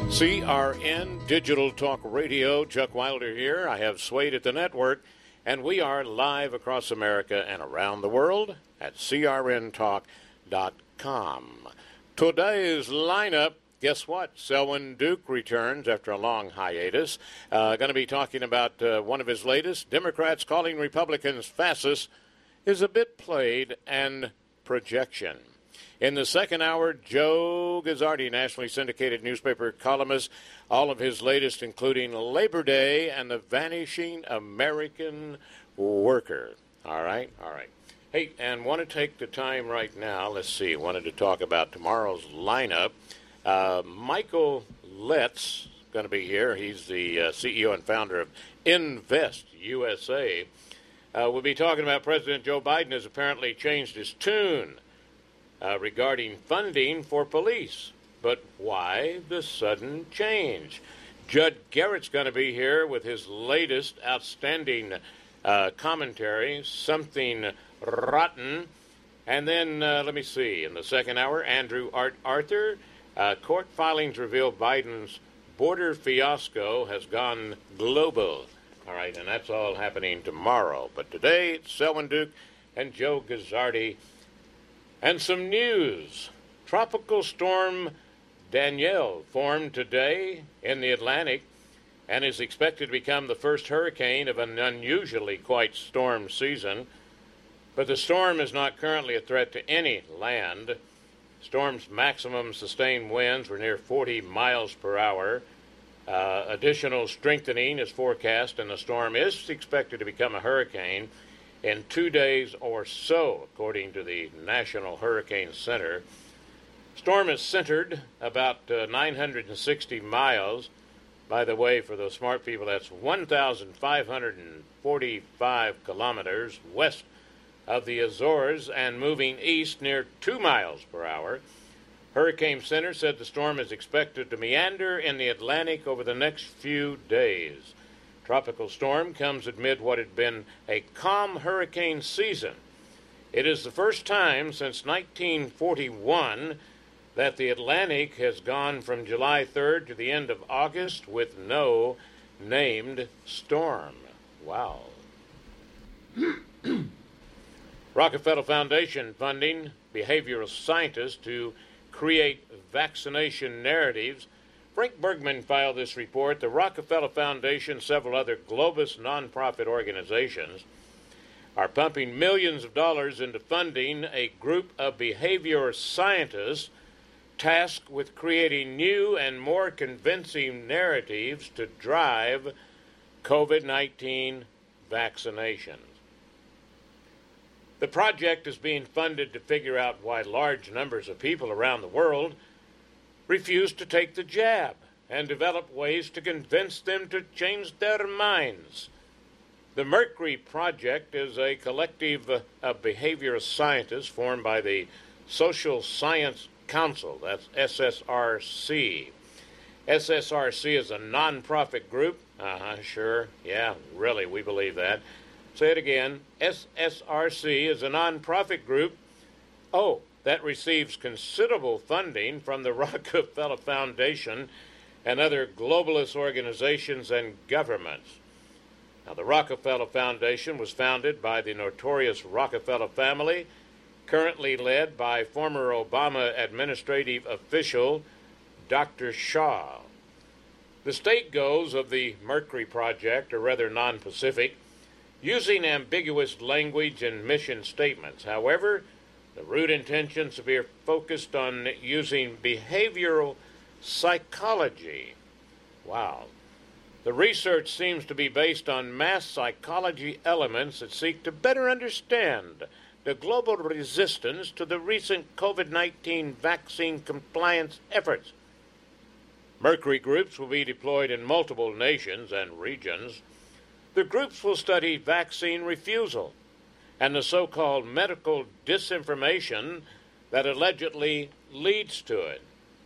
CRN Digital Talk Radio. Chuck Wilder here. I have Suede at the network, and we are live across America and around the world at crntalk.com. Today's lineup, guess what? Selwyn Duke returns after a long hiatus. Going to be talking about one of his latest. Democrats calling Republicans fascists is a bit played and projection. In the second hour, Joe Guzzardi, nationally syndicated newspaper columnist, all of his latest, including Labor Day and the vanishing American worker. All right. Hey, and want to take the time right now, wanted to talk about tomorrow's lineup. Michael Letts going to be here. He's the CEO and founder of Invest USA. We'll be talking about President Joe Biden has apparently changed his tune regarding funding for police. But why the sudden change? Judd Garrett's going to be here with his latest outstanding commentary, Something Rotten. And then, in the second hour, Andrew Arthur. Court filings reveal Biden's border fiasco has gone global. All right, and that's all happening tomorrow. But today, it's Selwyn Duke and Joe Guzzardi. And some news. Tropical storm Danielle formed today in the Atlantic and is expected to become the first hurricane of an unusually quite storm season. But the storm is not currently a threat to any land. Storm's maximum sustained winds were near 40 miles per hour. Additional strengthening is forecast, and the storm is expected to become a hurricane in 2 days or so, according to the National Hurricane Center. Storm is centered about 960 miles. By the way, for those smart people, that's 1,545 kilometers west of the Azores and moving east near 2 miles per hour. Hurricane Center said the storm is expected to meander in the Atlantic over the next few days. Tropical storm comes amid what had been a calm hurricane season. It is the first time since 1941 that the Atlantic has gone from July 3rd to the end of August with no named storm. Wow. Rockefeller Foundation funding behavioral scientists to create vaccination narratives. Frank Bergman filed this report. The Rockefeller Foundation, several other globus nonprofit organizations, are pumping millions of dollars into funding a group of behavior scientists tasked with creating new and more convincing narratives to drive COVID-19 vaccinations. The project is being funded to figure out why large numbers of people around the world refuse to take the jab and develop ways to convince them to change their minds. The Mercury Project is a collective of behavioral scientists formed by the Social Science Council, that's SSRC. SSRC is a nonprofit group. Sure. Yeah, really, we believe that. Say it again. SSRC is a nonprofit group. That receives considerable funding from the Rockefeller Foundation and other globalist organizations and governments. Now, the Rockefeller Foundation was founded by the notorious Rockefeller family, currently led by former Obama administrative official Dr. Shah. The state goals of the Mercury Project are rather non-specific, using ambiguous language in mission statements. However, the root intentions appear focused on using behavioral psychology. Wow. The research seems to be based on mass psychology elements that seek to better understand the global resistance to the recent COVID-19 vaccine compliance efforts. Mercury groups will be deployed in multiple nations and regions. The groups will study vaccine refusal and the so-called medical disinformation that allegedly leads to it.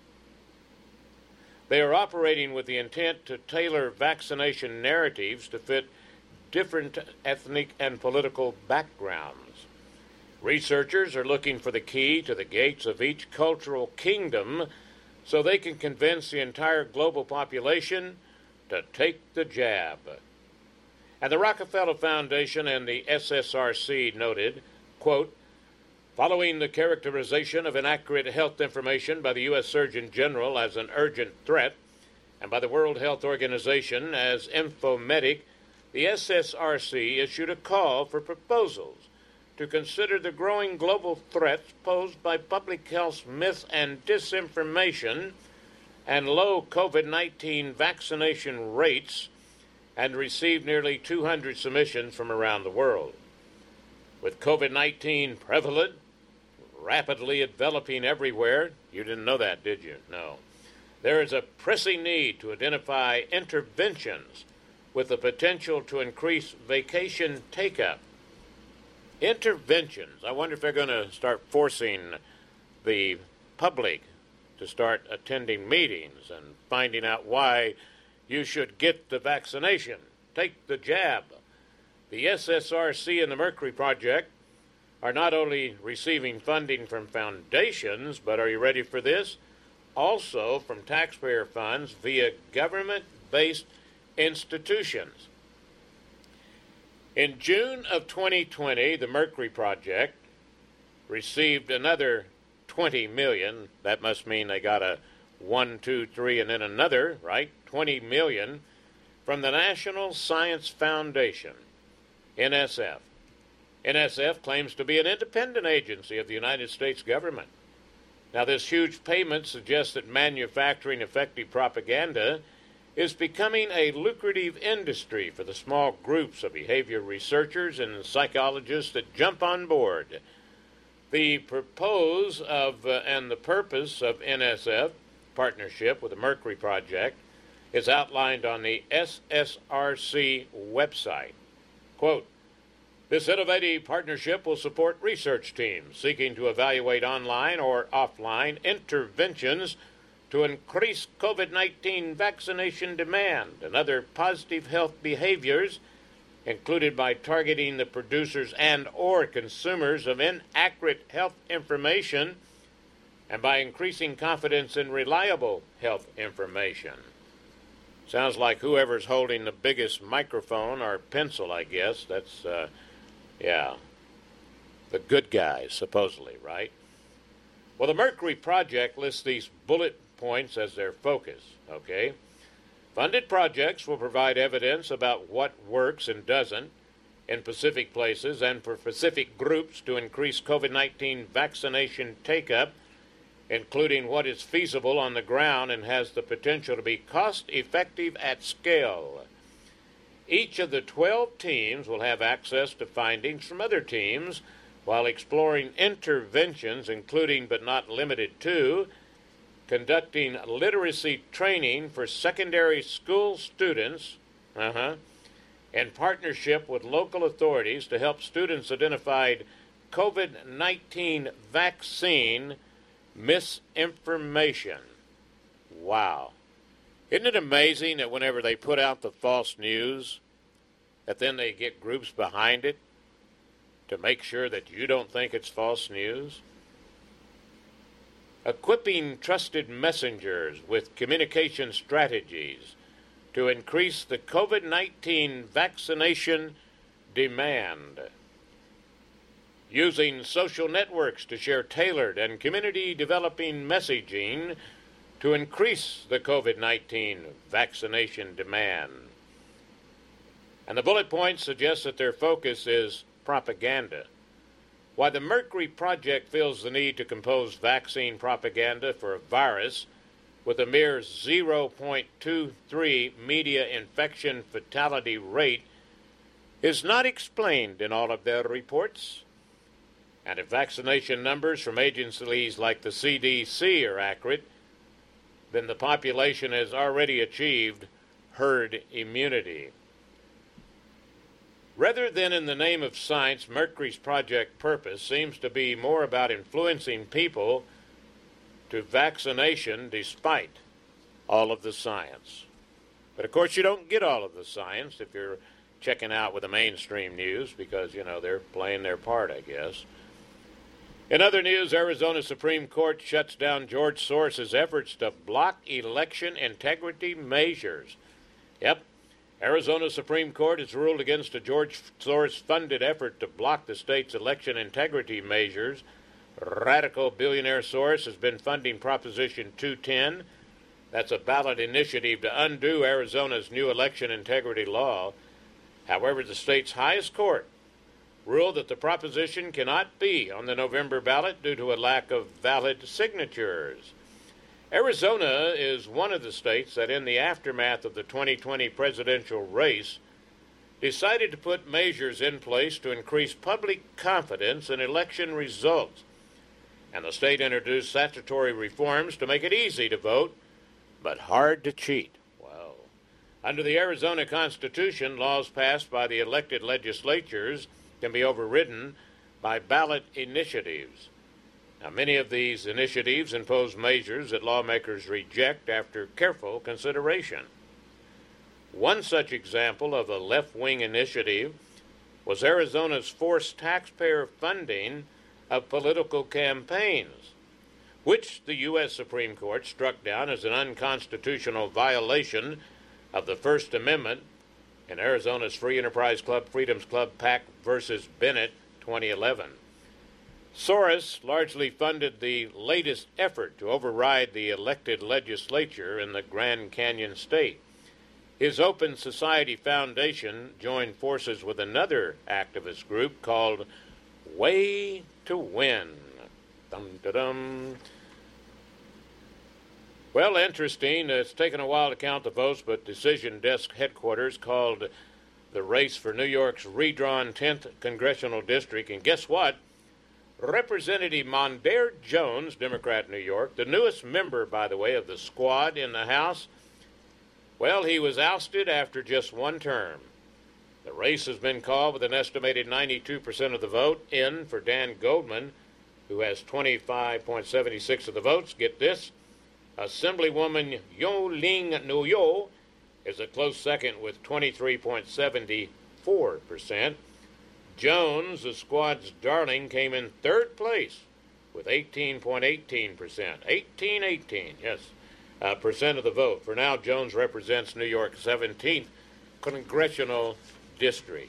They are operating with the intent to tailor vaccination narratives to fit different ethnic and political backgrounds. Researchers are looking for the key to the gates of each cultural kingdom so they can convince the entire global population to take the jab. And the Rockefeller Foundation and the SSRC noted, quote, following the characterization of inaccurate health information by the U.S. Surgeon General as an urgent threat and by the World Health Organization as infomedic, the SSRC issued a call for proposals to consider the growing global threats posed by public health myths and disinformation and low COVID-19 vaccination rates, and received nearly 200 submissions from around the world. With COVID-19 prevalent, rapidly developing everywhere, you didn't know that, did you? No. There is a pressing need to identify interventions with the potential to increase vacation take-up. Interventions. I wonder if they're going to start forcing the public to start attending meetings and finding out why you should get the vaccination, take the jab. The SSRC and the Mercury Project are not only receiving funding from foundations, but are you ready for this? Also from taxpayer funds via government-based institutions. In June of 2020, the Mercury Project received another $20 million. That must mean they got a 1, 2, 3, and then another, right? $20 million from the National Science Foundation, NSF. NSF claims to be an independent agency of the United States government. Now, this huge payment suggests that manufacturing effective propaganda is becoming a lucrative industry for the small groups of behavior researchers and psychologists that jump on board. The purpose of NSF partnership with the Mercury Project is outlined on the SSRC website. Quote, this innovative partnership will support research teams seeking to evaluate online or offline interventions to increase COVID-19 vaccination demand and other positive health behaviors, included by targeting the producers and or consumers of inaccurate health information and by increasing confidence in reliable health information. Sounds like whoever's holding the biggest microphone or pencil, I guess. That's, the good guys, supposedly, right? Well, the Mercury Project lists these bullet points as their focus, okay? Funded projects will provide evidence about what works and doesn't in specific places and for specific groups to increase COVID-19 vaccination take-up, including what is feasible on the ground and has the potential to be cost-effective at scale. Each of the 12 teams will have access to findings from other teams while exploring interventions, including but not limited to conducting literacy training for secondary school students in partnership with local authorities to help students identify COVID-19 vaccine misinformation. Wow. Isn't it amazing that whenever they put out the false news, that then they get groups behind it to make sure that you don't think it's false news? Equipping trusted messengers with communication strategies to increase the COVID-19 vaccination demand. Using social networks to share tailored and community-developing messaging to increase the COVID-19 vaccination demand. And the bullet points suggest that their focus is propaganda. Why the Mercury Project feels the need to compose vaccine propaganda for a virus with a mere 0.23 media infection fatality rate is not explained in all of their reports. And if vaccination numbers from agencies like the CDC are accurate, then the population has already achieved herd immunity. Rather than in the name of science, Mercury's project purpose seems to be more about influencing people to vaccination despite all of the science. But of course you don't get all of the science if you're checking out with the mainstream news because, they're playing their part, I guess. In other news, Arizona Supreme Court shuts down George Soros's efforts to block election integrity measures. Yep, Arizona Supreme Court has ruled against a George Soros-funded effort to block the state's election integrity measures. Radical billionaire Soros has been funding Proposition 210. That's a ballot initiative to undo Arizona's new election integrity law. However, the state's highest court ruled that the proposition cannot be on the November ballot due to a lack of valid signatures. Arizona is one of the states that, in the aftermath of the 2020 presidential race, decided to put measures in place to increase public confidence in election results. And the state introduced statutory reforms to make it easy to vote, but hard to cheat. Wow. Under the Arizona Constitution, laws passed by the elected legislatures can be overridden by ballot initiatives. Now, many of these initiatives impose measures that lawmakers reject after careful consideration. One such example of a left-wing initiative was Arizona's forced taxpayer funding of political campaigns, which the U.S. Supreme Court struck down as an unconstitutional violation of the First Amendment in Arizona's Free Enterprise Club Freedoms Club PAC versus Bennett 2011. Soros largely funded the latest effort to override the elected legislature in the Grand Canyon state. His Open Society Foundation joined forces with another activist group called Way to Win. Dum-da-dum. Well, interesting. It's taken a while to count the votes, but Decision Desk headquarters called the race for New York's redrawn 10th Congressional District. And guess what? Representative Mondaire Jones, Democrat, New York, the newest member, by the way, of the squad in the House, well, he was ousted after just one term. The race has been called with an estimated 92% of the vote in for Dan Goldman, who has 25.76% of the votes. Get this. Assemblywoman Yo-Ling Nuyo is a close second with 23.74%. Jones, the squad's darling, came in third place with 18.18%. 18, yes, percent of the vote. For now, Jones represents New York's 17th congressional district.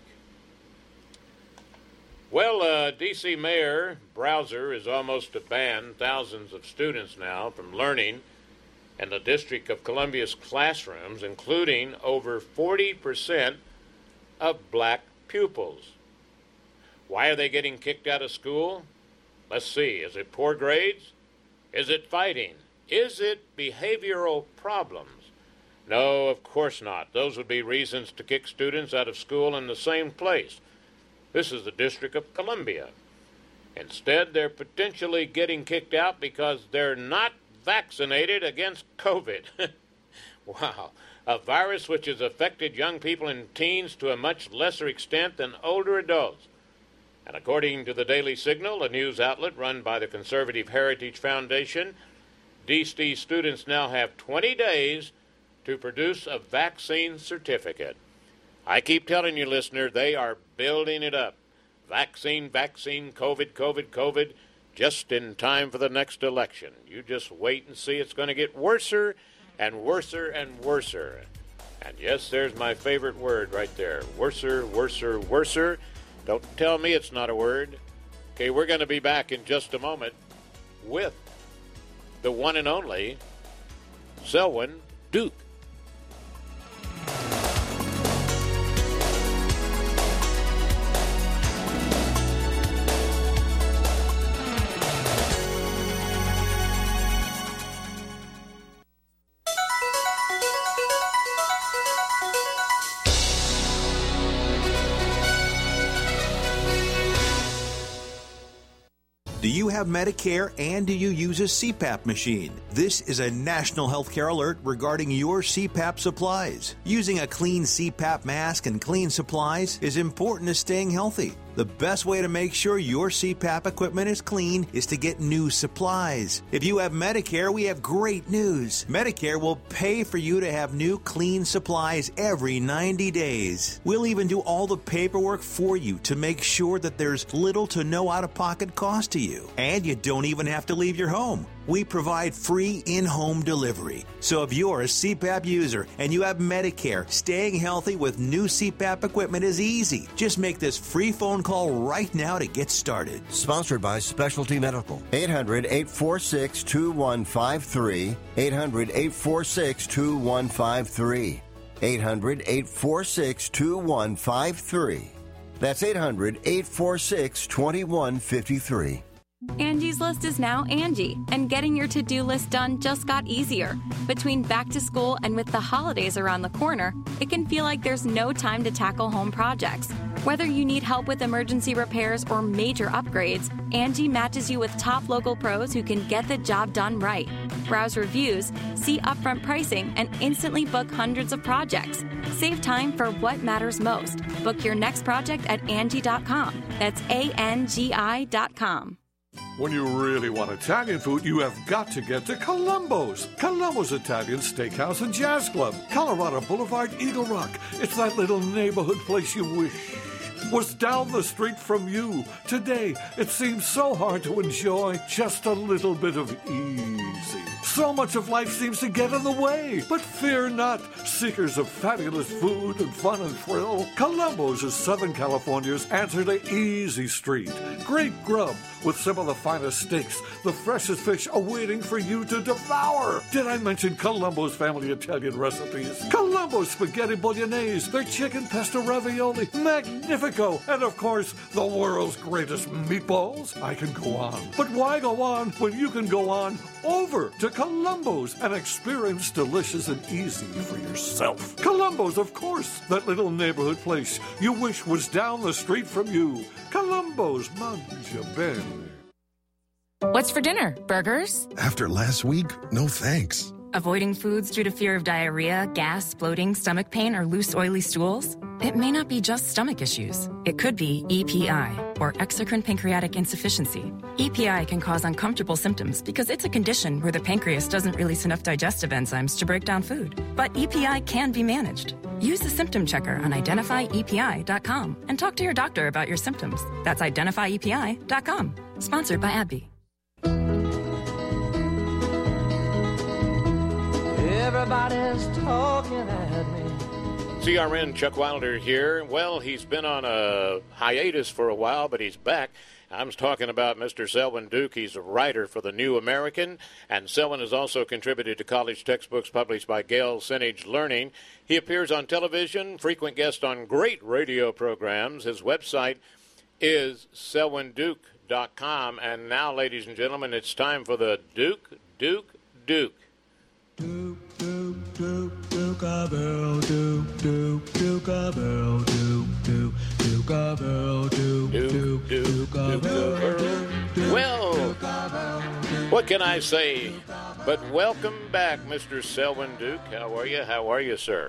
Well, D.C. Mayor Bowser is almost to ban thousands of students now from learning in the District of Columbia's classrooms, including over 40% of black pupils. Why are they getting kicked out of school? Let's see. Is it poor grades? Is it fighting? Is it behavioral problems? No, of course not. Those would be reasons to kick students out of school in the same place. This is the District of Columbia. Instead, they're potentially getting kicked out because they're not vaccinated against COVID. Wow. A virus which has affected young people and teens to a much lesser extent than older adults. And according to the Daily Signal, a news outlet run by the Conservative Heritage Foundation, D.C. students now have 20 days to produce a vaccine certificate. I keep telling you, listener, they are building it up. Vaccine, COVID, just in time for the next election. You just wait and see. It's going to get worser and worser and worser. And yes, there's my favorite word right there. Worser, worser, worser. Don't tell me it's not a word. Okay, we're going to be back in just a moment with the one and only Selwyn Duke. Do you have Medicare and do you use a CPAP machine? This is a national healthcare alert regarding your CPAP supplies. Using a clean CPAP mask and clean supplies is important to staying healthy. The best way to make sure your CPAP equipment is clean is to get new supplies. If you have Medicare, we have great news. Medicare will pay for you to have new clean supplies every 90 days. We'll even do all the paperwork for you to make sure that there's little to no out-of-pocket cost to you. And you don't even have to leave your home. We provide free in-home delivery. So if you're a CPAP user and you have Medicare, staying healthy with new CPAP equipment is easy. Just make this free phone call right now to get started. Sponsored by Specialty Medical. 800-846-2153. 800-846-2153. 800-846-2153. That's 800-846-2153. Angie's List is now Angie, and getting your to-do list done just got easier. Between back to school and with the holidays around the corner, it can feel like there's no time to tackle home projects. Whether you need help with emergency repairs or major upgrades, Angie matches you with top local pros who can get the job done right. Browse reviews, see upfront pricing, and instantly book hundreds of projects. Save time for what matters most. Book your next project at Angie.com. That's ANGI.com. When you really want Italian food, you have got to get to Columbo's. Columbo's Italian Steakhouse and Jazz Club, Colorado Boulevard, Eagle Rock. It's that little neighborhood place you wish was down the street from you. Today, it seems so hard to enjoy just a little bit of easy. So much of life seems to get in the way. But fear not, seekers of fabulous food and fun and thrill. Columbo's is Southern California's answer to Easy Street. Great grub with some of the finest steaks, the freshest fish awaiting for you to devour. Did I mention Columbo's family Italian recipes? Columbo's spaghetti bolognese, their chicken pesto ravioli, magnifico, and of course, the world's greatest meatballs. I can go on. But why go on when you can go on over to Columbo's and experience delicious and easy for yourself? Columbo's, of course, that little neighborhood place you wish was down the street from you. Columbo's, mangia bene. What's for dinner? Burgers? After last week, no thanks. Avoiding foods due to fear of diarrhea, gas, bloating, stomach pain, or loose, oily stools? It may not be just stomach issues. It could be EPI, or exocrine pancreatic insufficiency. EPI can cause uncomfortable symptoms because it's a condition where the pancreas doesn't release enough digestive enzymes to break down food. But EPI can be managed. Use the symptom checker on identifyepi.com and talk to your doctor about your symptoms. That's identifyepi.com. Sponsored by AbbVie. Everybody's talking at me. CRN Chuck Wilder here. Well, he's been on a hiatus for a while, but he's back. I'm talking about Mr. Selwyn Duke. He's a writer for The New American, and Selwyn has also contributed to college textbooks published by Gale Sinnage Learning. He appears on television, frequent guest on great radio programs. His website is selwynduke.com. And now, ladies and gentlemen, it's time for the Duke. Duke, Duke, a bell, Duke, Duke, Duke, a bell, Duke, Duke, Duke, a bell, Duke, Duke, Duke, a bell, Duke. Well, what can I say? But welcome back, Mr. Selwyn Duke. How are you? How are you, sir?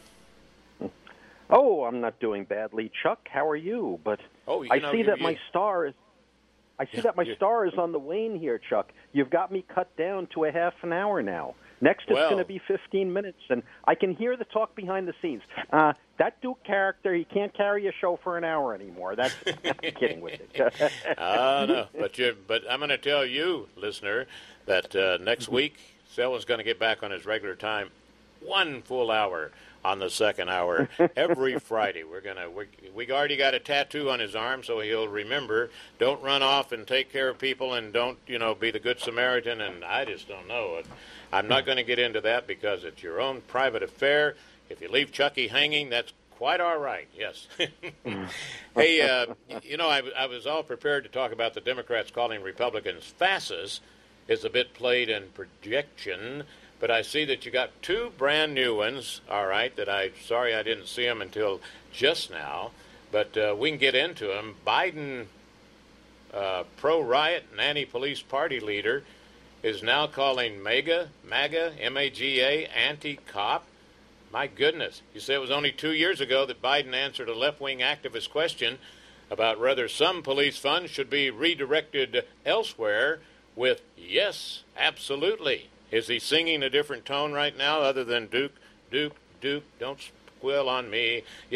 Oh, I'm not doing badly, Chuck. How are you? But I see that my star is on the wane here, Chuck. You've got me cut down to a half an hour now. Next, it's going to be 15 minutes, and I can hear the talk behind the scenes. That Duke character, he can't carry a show for an hour anymore. I'm kidding with it. No, but I'm going to tell you, listener, that next week, Selwyn's going to get back on his regular time, 1 full hour on the second hour every Friday. We already got a tattoo on his arm, so he'll remember. Don't run off and take care of people, and don't be the Good Samaritan. And I just don't know. I'm not going to get into that because it's your own private affair. If you leave Chucky hanging, that's quite all right. Yes. Hey, I was all prepared to talk about the Democrats calling Republicans fascists. Is a bit played in projection. But I see that you got 2 brand new ones, all right, sorry I didn't see them until just now, but we can get into them. Biden, pro-riot and anti-police party leader, is now calling MAGA, M-A-G-A, anti-cop. My goodness. You say it was only 2 years ago that Biden answered a left-wing activist question about whether some police funds should be redirected elsewhere with yes, absolutely. Is he singing a different tone right now other than Duke, Duke, Duke, don't squill on me? Yeah.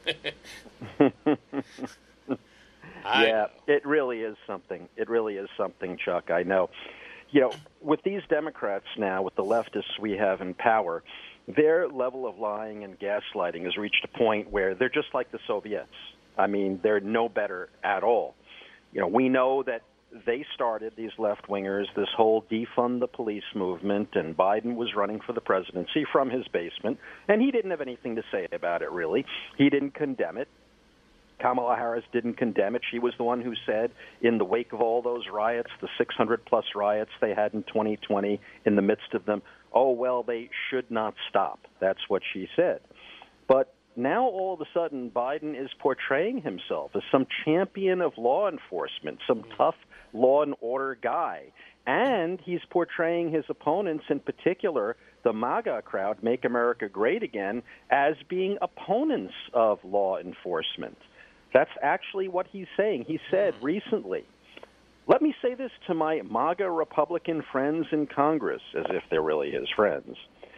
Yeah, it really is something. It really is something, Chuck. I know. You know, with these Democrats now, with the leftists we have in power, their level of lying and gaslighting has reached a point where they're just like the Soviets. I mean, they're no better at all. You know, we know that they started, these left-wingers, this whole defund the police movement, and Biden was running for the presidency from his basement, and he didn't have anything to say about it, really. He didn't condemn it. Kamala Harris didn't condemn it. She was the one who said, in the wake of all those riots, the 600-plus riots they had in 2020, in the midst of them, oh, well, they should not stop. That's what she said. But now, all of a sudden, Biden is portraying himself as some champion of law enforcement, some tough law and order guy. And he's portraying his opponents, in particular, the MAGA crowd, Make America Great Again, as being opponents of law enforcement. That's actually what he's saying. He said recently, let me say this to my MAGA Republican friends in Congress, as if they're really his friends.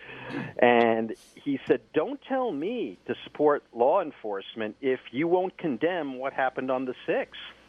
And he said, don't tell me to support law enforcement if you won't condemn what happened on the 6th.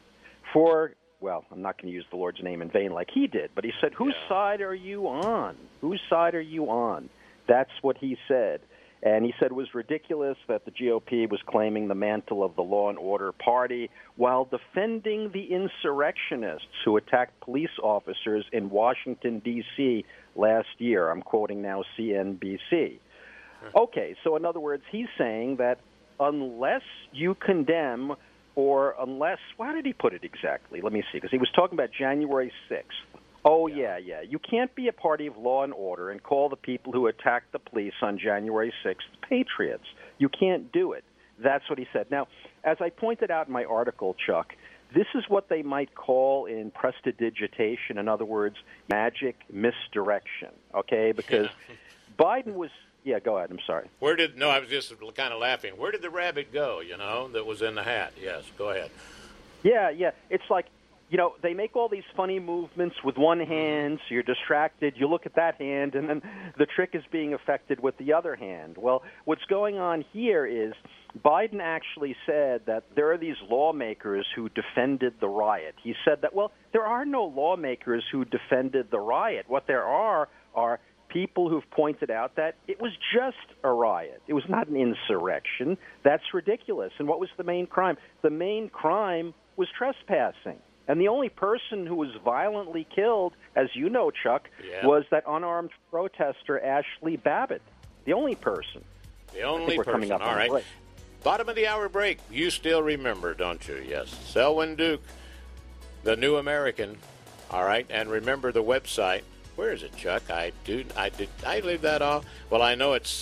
Well, I'm not going to use the Lord's name in vain like he did, but he said, whose side are you on? Whose side are you on? That's what he said. And he said it was ridiculous that the GOP was claiming the mantle of the law and order party while defending the insurrectionists who attacked police officers in Washington, D.C. last year. I'm quoting now CNBC. Okay, so in other words, he's saying that unless you condemn or unless, how did he put it exactly? Let me see, because he was talking about January 6th. Oh, yeah. You can't be a party of law and order and call the people who attacked the police on January 6th patriots. You can't do it. That's what he said. Now, as I pointed out in my article, Chuck, this is what they might call in prestidigitation, in other words, magic misdirection, okay? Because Biden was, yeah, go ahead, I'm sorry. I was just kind of laughing. Where did the rabbit go, that was in the hat? Yes, go ahead. Yeah, it's like, they make all these funny movements with one hand, so you're distracted. You look at that hand, and then the trick is being affected with the other hand. Well, what's going on here is Biden actually said that there are these lawmakers who defended the riot. He said that, well, there are no lawmakers who defended the riot. What there are people who've pointed out that it was just a riot. It was not an insurrection. That's ridiculous. And what was the main crime? The main crime was trespassing. And the only person who was violently killed, as you know, Chuck, was that unarmed protester, Ashley Babbitt. The only person. The only person. All right. Bottom of the hour break. You still remember, don't you? Yes. Selwyn Duke, the New American. All right. And remember the website. Where is it, Chuck? I leave that off? Well, I know it's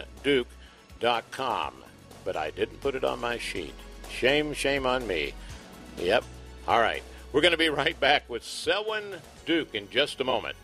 selwynduke.com, but I didn't put it on my sheet. Shame on me. Yep. All right. We're going to be right back with Selwyn Duke in just a moment.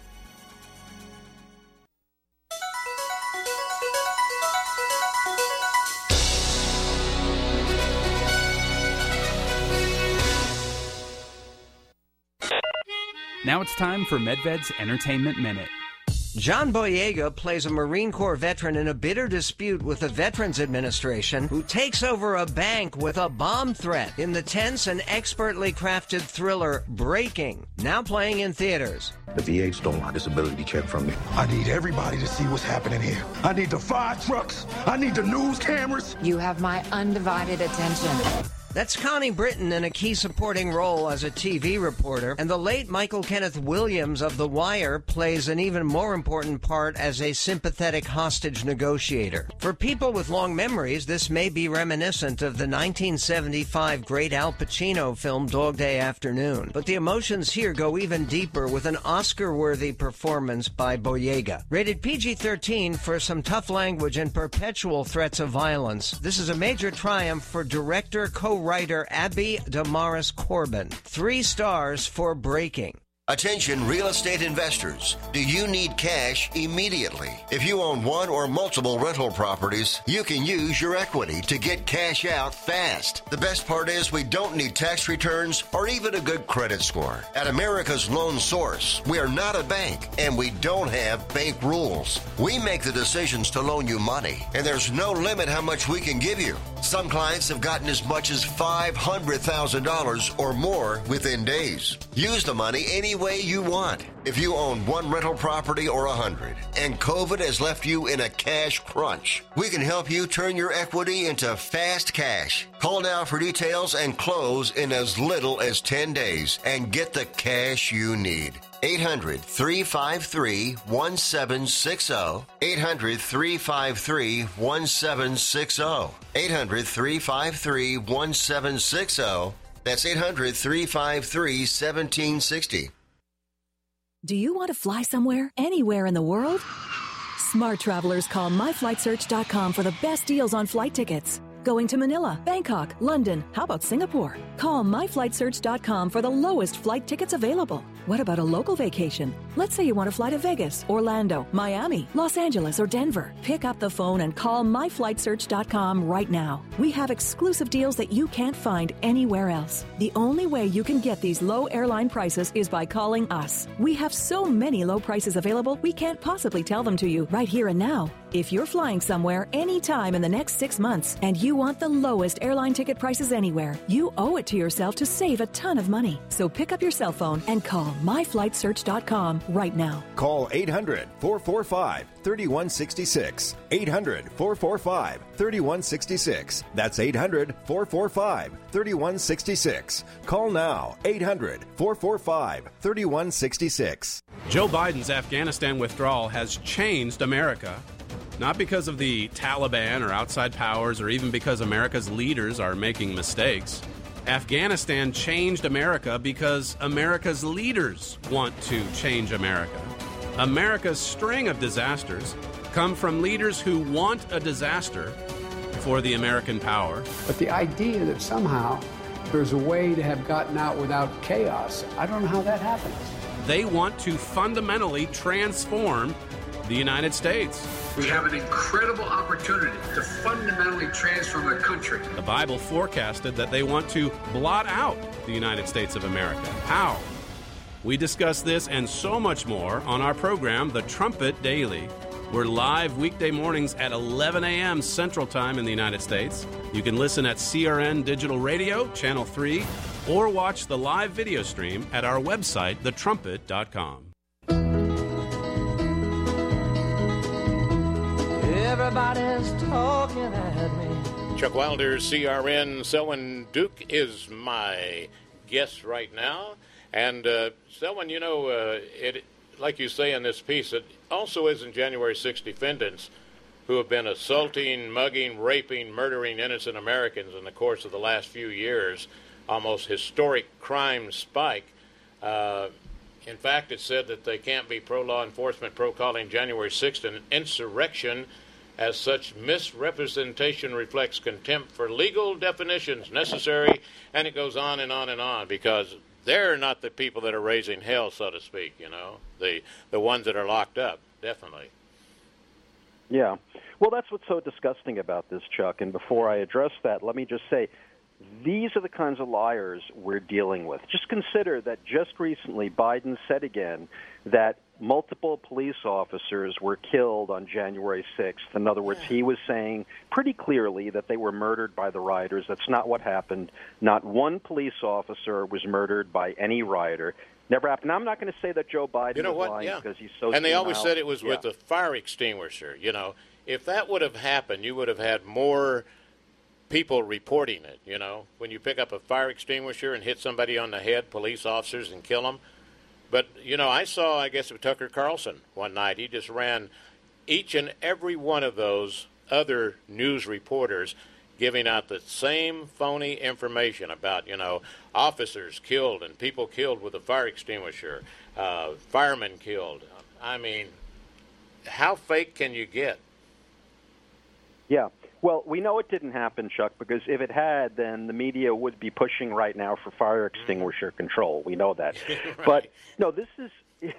Now it's time for Medved's Entertainment Minute. John Boyega plays a Marine Corps veteran in a bitter dispute with the Veterans Administration who takes over a bank with a bomb threat in the tense and expertly crafted thriller Breaking, now playing in theaters. The VA stole my disability check from me. I need everybody to see what's happening here. I need the fire trucks. I need the news cameras. You have my undivided attention. That's Connie Britton in a key supporting role as a TV reporter, and the late Michael Kenneth Williams of The Wire plays an even more important part as a sympathetic hostage negotiator. For people with long memories, this may be reminiscent of the 1975 great Al Pacino film Dog Day Afternoon, but the emotions here go even deeper with an Oscar-worthy performance by Boyega. Rated PG-13 for some tough language and perpetual threats of violence, this is a major triumph for director, co-writer Abby Damaris Corbin. 3 stars for Breaking. Attention real estate investors. Do you need cash immediately? If you own one or multiple rental properties, you can use your equity to get cash out fast. The best part is we don't need tax returns or even a good credit score. At America's Loan Source, we are not a bank and we don't have bank rules. We make the decisions to loan you money, and there's no limit how much we can give you. Some clients have gotten as much as $500,000 or more within days. Use the money any way you want. If you own one rental property or 100 and COVID has left you in a cash crunch, we can help you turn your equity into fast cash. Call now for details and close in as little as 10 days and get the cash you need. 800-353-1760. 800-353-1760. 800-353-1760. That's 800-353-1760. Do you want to fly somewhere, anywhere in the world? Smart travelers call myflightsearch.com for the best deals on flight tickets. Going to Manila, Bangkok, London, how about Singapore? Call myflightsearch.com for the lowest flight tickets available. What about a local vacation? Let's say you want to fly to Vegas, Orlando, Miami, Los Angeles, or Denver. Pick up the phone and call myflightsearch.com right now. We have exclusive deals that you can't find anywhere else. The only way you can get these low airline prices is by calling us. We have so many low prices available, we can't possibly tell them to you right here and now. If you're flying somewhere anytime in the next 6 months and you want the lowest airline ticket prices anywhere, you owe it to yourself to save a ton of money. So pick up your cell phone and call myflightsearch.com right now. Call 800-445-3166. 800-445-3166. That's 800-445-3166. Call now. 800-445-3166. Joe Biden's Afghanistan withdrawal has changed America. Not because of the Taliban or outside powers or even because America's leaders are making mistakes. Afghanistan changed America because America's leaders want to change America. America's string of disasters come from leaders who want a disaster for the American power. But the idea that somehow there's a way to have gotten out without chaos, I don't know how that happens. They want to fundamentally transform the United States. We have an incredible opportunity to fundamentally transform our country. The Bible forecasted that they want to blot out the United States of America. How? We discuss this and so much more on our program, The Trumpet Daily. We're live weekday mornings at 11 a.m. Central Time in the United States. You can listen at CRN Digital Radio, Channel 3, or watch the live video stream at our website, thetrumpet.com. Everybody's talking at me. Chuck Wilder, CRN. Selwyn Duke is my guest right now. And, Selwyn, you know, it, like you say in this piece, it also isn't January 6 defendants who have been assaulting, mugging, raping, murdering innocent Americans in the course of the last few years. Almost historic crime spike. In fact, it said that they can't be pro-law enforcement, pro-calling January 6th an insurrection. As such, misrepresentation reflects contempt for legal definitions necessary, and it goes on and on and on, because they're not the people that are raising hell, so to speak, you know, the ones that are locked up, definitely. Yeah. Well, that's what's so disgusting about this, Chuck, and before I address that, let me just say, these are the kinds of liars we're dealing with. Just consider that just recently Biden said again that multiple police officers were killed on January 6th. In other words, he was saying pretty clearly that they were murdered by the rioters. That's not what happened. Not one police officer was murdered by any rioter. Never happened. Now, I'm not going to say that Joe Biden was lying because he's so And they always said it was with a fire extinguisher. You know, if that would have happened, you would have had more people reporting it, you know. When you pick up a fire extinguisher and hit somebody on the head, police officers, and kill them. But, you know, I saw, I guess, with Tucker Carlson one night. He just ran each and every one of those other news reporters giving out the same phony information about, you know, officers killed and people killed with a fire extinguisher, firemen killed. I mean, how fake can you get? Yeah. Well, we know it didn't happen, Chuck, because if it had, then the media would be pushing right now for fire extinguisher control. We know that. Right. But, no, this is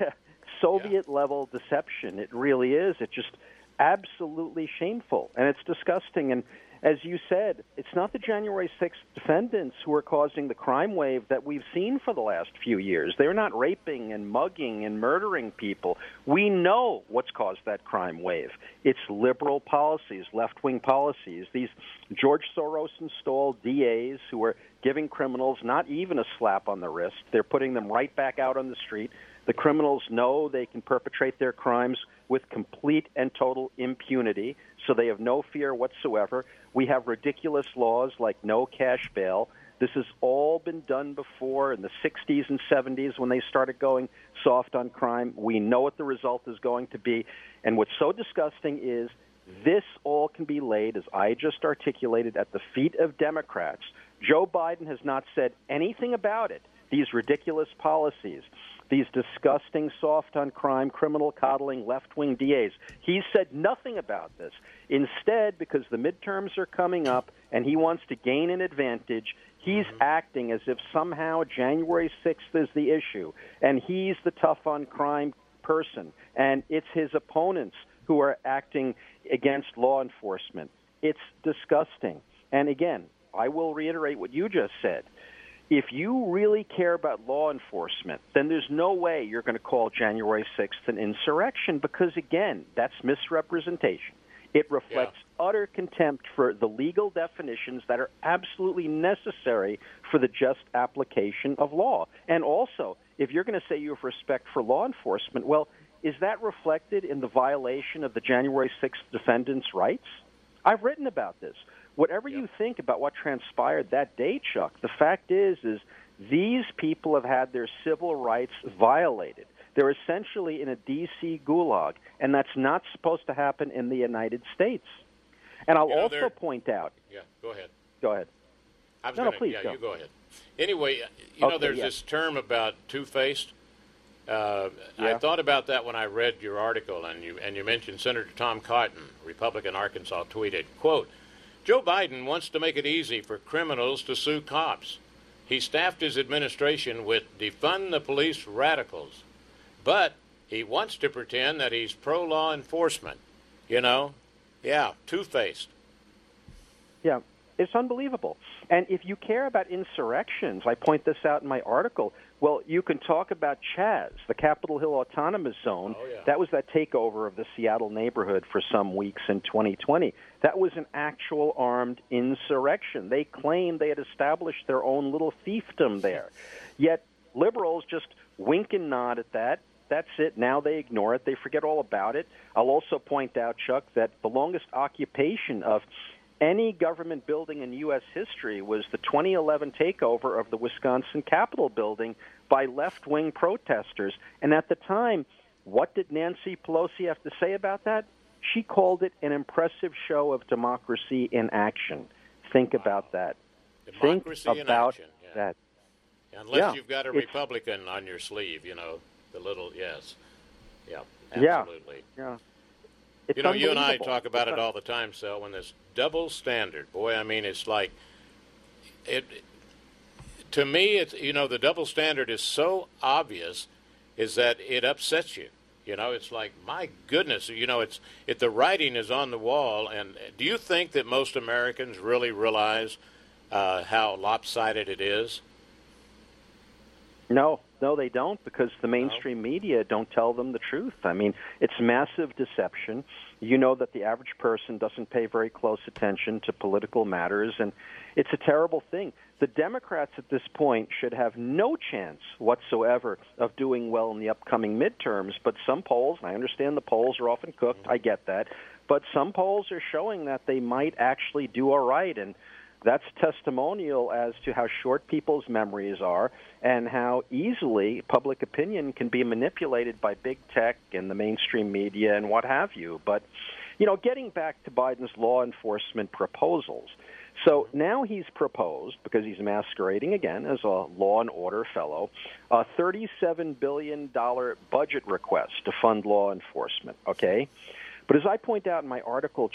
Soviet-level deception. It really is. It's just absolutely shameful, and it's disgusting. And as you said, it's not the January 6th defendants who are causing the crime wave that we've seen for the last few years. They're not raping and mugging and murdering people. We know what's caused that crime wave. It's liberal policies, left-wing policies. These George Soros-installed DAs who are giving criminals not even a slap on the wrist. They're putting them right back out on the street. The criminals know they can perpetrate their crimes with complete and total impunity, so they have no fear whatsoever. We have ridiculous laws like no cash bail. This has all been done before in the 60s and 70s when they started going soft on crime. We know what the result is going to be. And what's so disgusting is this all can be laid, as I just articulated, at the feet of Democrats. Joe Biden has not said anything about it, these ridiculous policies, these disgusting soft-on-crime, criminal coddling, left-wing DAs. He's said nothing about this. Instead, because the midterms are coming up and he wants to gain an advantage, he's acting as if somehow January 6th is the issue, and he's the tough-on-crime person, and it's his opponents who are acting against law enforcement. It's disgusting. And again, I will reiterate what you just said. If you really care about law enforcement, then there's no way you're going to call January 6th an insurrection because, again, that's misrepresentation. It reflects utter contempt for the legal definitions that are absolutely necessary for the just application of law. And also, if you're going to say you have respect for law enforcement, well, is that reflected in the violation of the January 6th defendants' rights? I've written about this. Whatever you think about what transpired that day, Chuck, the fact is these people have had their civil rights violated. They're essentially in a D.C. gulag, and that's not supposed to happen in the United States. And I'll also point out. Yeah, go ahead. Go ahead. Please go. You go ahead. Anyway, there's this term about two-faced. I thought about that when I read your article, and you mentioned Senator Tom Cotton, Republican, Arkansas, tweeted, quote, Joe Biden wants to make it easy for criminals to sue cops. He staffed his administration with defund the police radicals. But he wants to pretend that he's pro-law enforcement. Yeah, two-faced. Yeah, it's unbelievable. And if you care about insurrections, I point this out in my article, well, you can talk about Chaz, the Capitol Hill Autonomous Zone. Oh, yeah. That was that takeover of the Seattle neighborhood for some weeks in 2020. That was an actual armed insurrection. They claimed they had established their own little fiefdom there. Yet liberals just wink and nod at that. That's it. Now they ignore it. They forget all about it. I'll also point out, Chuck, that the longest occupation of any government building in U.S. history was the 2011 takeover of the Wisconsin Capitol building by left-wing protesters. And at the time, what did Nancy Pelosi have to say about that? She called it an impressive show of democracy in action. Think about that. Democracy Think in about action. Yeah. that. Unless you've got a Republican on your sleeve, the little, yes. Yeah, absolutely. Yeah. You and I talk about it all the time, Sel, when this double standard. Boy, I mean, it's like, to me, it's, the double standard is so obvious is that it upsets you. It's like, my goodness, the writing is on the wall. And do you think that most Americans really realize how lopsided it is? No, they don't, because the mainstream media don't tell them the truth. I mean, it's massive deception. You know that the average person doesn't pay very close attention to political matters, and it's a terrible thing. The Democrats at this point should have no chance whatsoever of doing well in the upcoming midterms, but some polls, I understand the polls are often cooked, I get that, but some polls are showing that they might actually do all right, and that's testimonial as to how short people's memories are and how easily public opinion can be manipulated by big tech and the mainstream media and what have you. But, getting back to Biden's law enforcement proposals. So now he's proposed, because he's masquerading again as a law and order fellow, a $37 billion budget request to fund law enforcement, okay? But as I point out in my article, Chuck,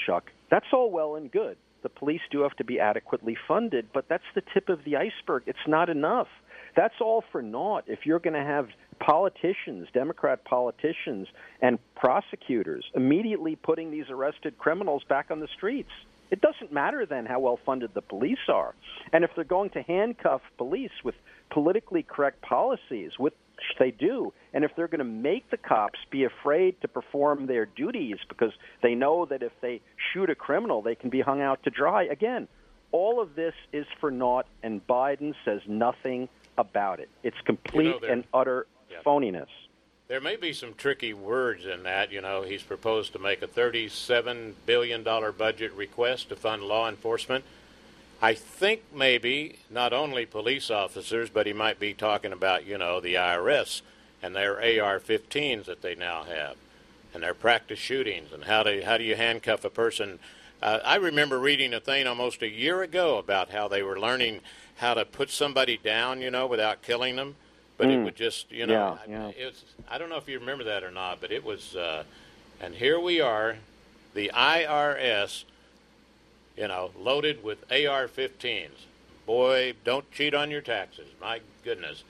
That's all well and good. The police do have to be adequately funded, but that's the tip of the iceberg. It's not enough. That's all for naught if you're going to have politicians, Democrat politicians, and prosecutors immediately putting these arrested criminals back on the streets. It doesn't matter then how well funded the police are. And if they're going to handcuff police with politically correct policies, which they do, and if they're going to make the cops be afraid to perform their duties because they know that if they shoot a criminal, they can be hung out to dry, again, all of this is for naught, and Biden says nothing about it. It's complete and utter phoniness. There may be some tricky words in that. He's proposed to make a $37 billion budget request to fund law enforcement. I think maybe not only police officers, but he might be talking about, the IRS and their AR-15s that they now have and their practice shootings and how do you handcuff a person. I remember reading a thing almost a year ago about how they were learning how to put somebody down, without killing them. But it would just, It was, I don't know if you remember that or not, but it was, and here we are, the IRS, loaded with AR-15s. Boy, don't cheat on your taxes. My goodness.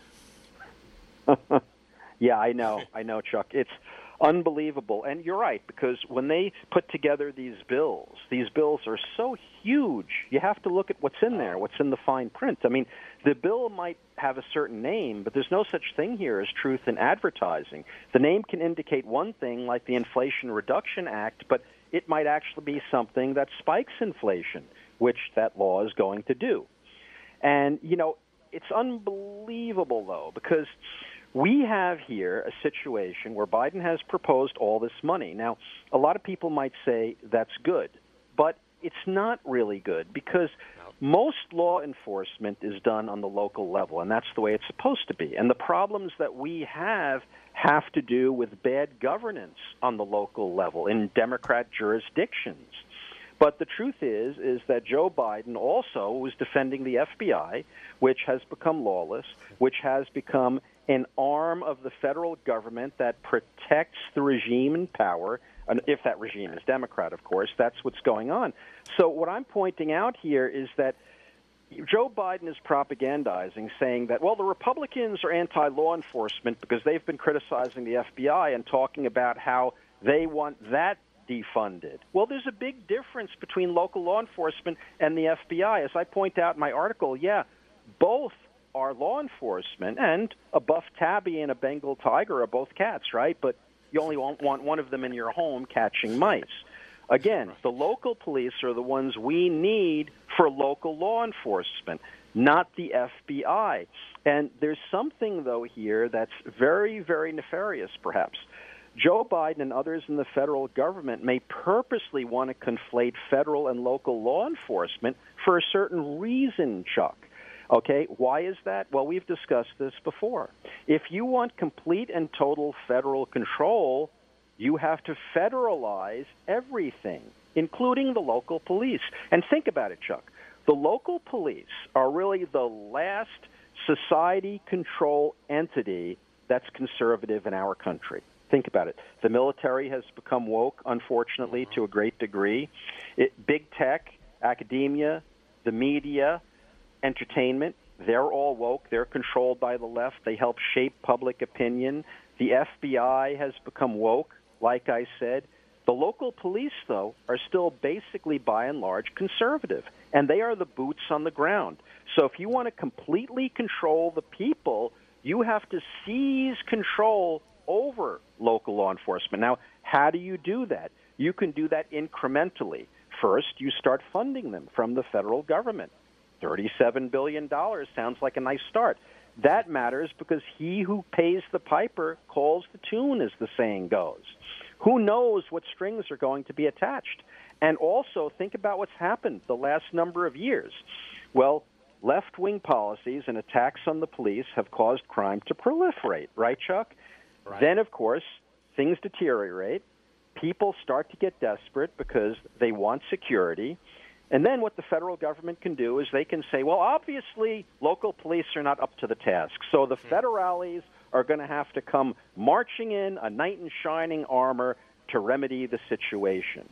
Yeah, I know, Chuck. It's unbelievable. And you're right, because when they put together these bills are so huge. You have to look at what's in there, what's in the fine print. I mean, the bill might have a certain name, but there's no such thing here as truth in advertising. The name can indicate one thing, like the Inflation Reduction Act, but it might actually be something that spikes inflation, which that law is going to do. And, it's unbelievable, though, because we have here a situation where Biden has proposed all this money. Now, a lot of people might say that's good, but it's not really good because most law enforcement is done on the local level, and that's the way it's supposed to be. And the problems that we have to do with bad governance on the local level in Democrat jurisdictions. But the truth is that Joe Biden also was defending the FBI, which has become lawless, which has become an arm of the federal government that protects the regime in power. And if that regime is Democrat, of course, that's what's going on. So what I'm pointing out here is that Joe Biden is propagandizing, saying that, well, the Republicans are anti-law enforcement because they've been criticizing the FBI and talking about how they want that defunded. Well, there's a big difference between local law enforcement and the FBI. As I point out in my article, both are law enforcement, and a buff tabby and a Bengal tiger are both cats, right? But you only want one of them in your home catching mice. Again, the local police are the ones we need for local law enforcement, not the FBI. And there's something, though, here that's very, very nefarious, perhaps. Joe Biden and others in the federal government may purposely want to conflate federal and local law enforcement for a certain reason, Chuck. Okay, why is that? Well, we've discussed this before. If you want complete and total federal control, you have to federalize everything, including the local police. And think about it, Chuck. The local police are really the last society control entity that's conservative in our country. Think about it. The military has become woke, unfortunately, to a great degree. Big tech, academia, the media, entertainment, they're all woke. They're controlled by the left. They help shape public opinion. The FBI has become woke, like I said. The local police, though, are still basically, by and large, conservative, and they are the boots on the ground. So if you want to completely control the people, you have to seize control over local law enforcement. Now, how do you do that? You can do that incrementally. First, you start funding them from the federal government. $37 billion sounds like a nice start. That matters because he who pays the piper calls the tune, as the saying goes. Who knows what strings are going to be attached? And also think about what's happened the last number of years. Well, left-wing policies and attacks on the police have caused crime to proliferate, right, Chuck? Right. Then, of course, things deteriorate. People start to get desperate because they want security. And then what the federal government can do is they can say, well, obviously local police are not up to the task. So the federales are going to have to come marching in, a knight in shining armor, to remedy the situation.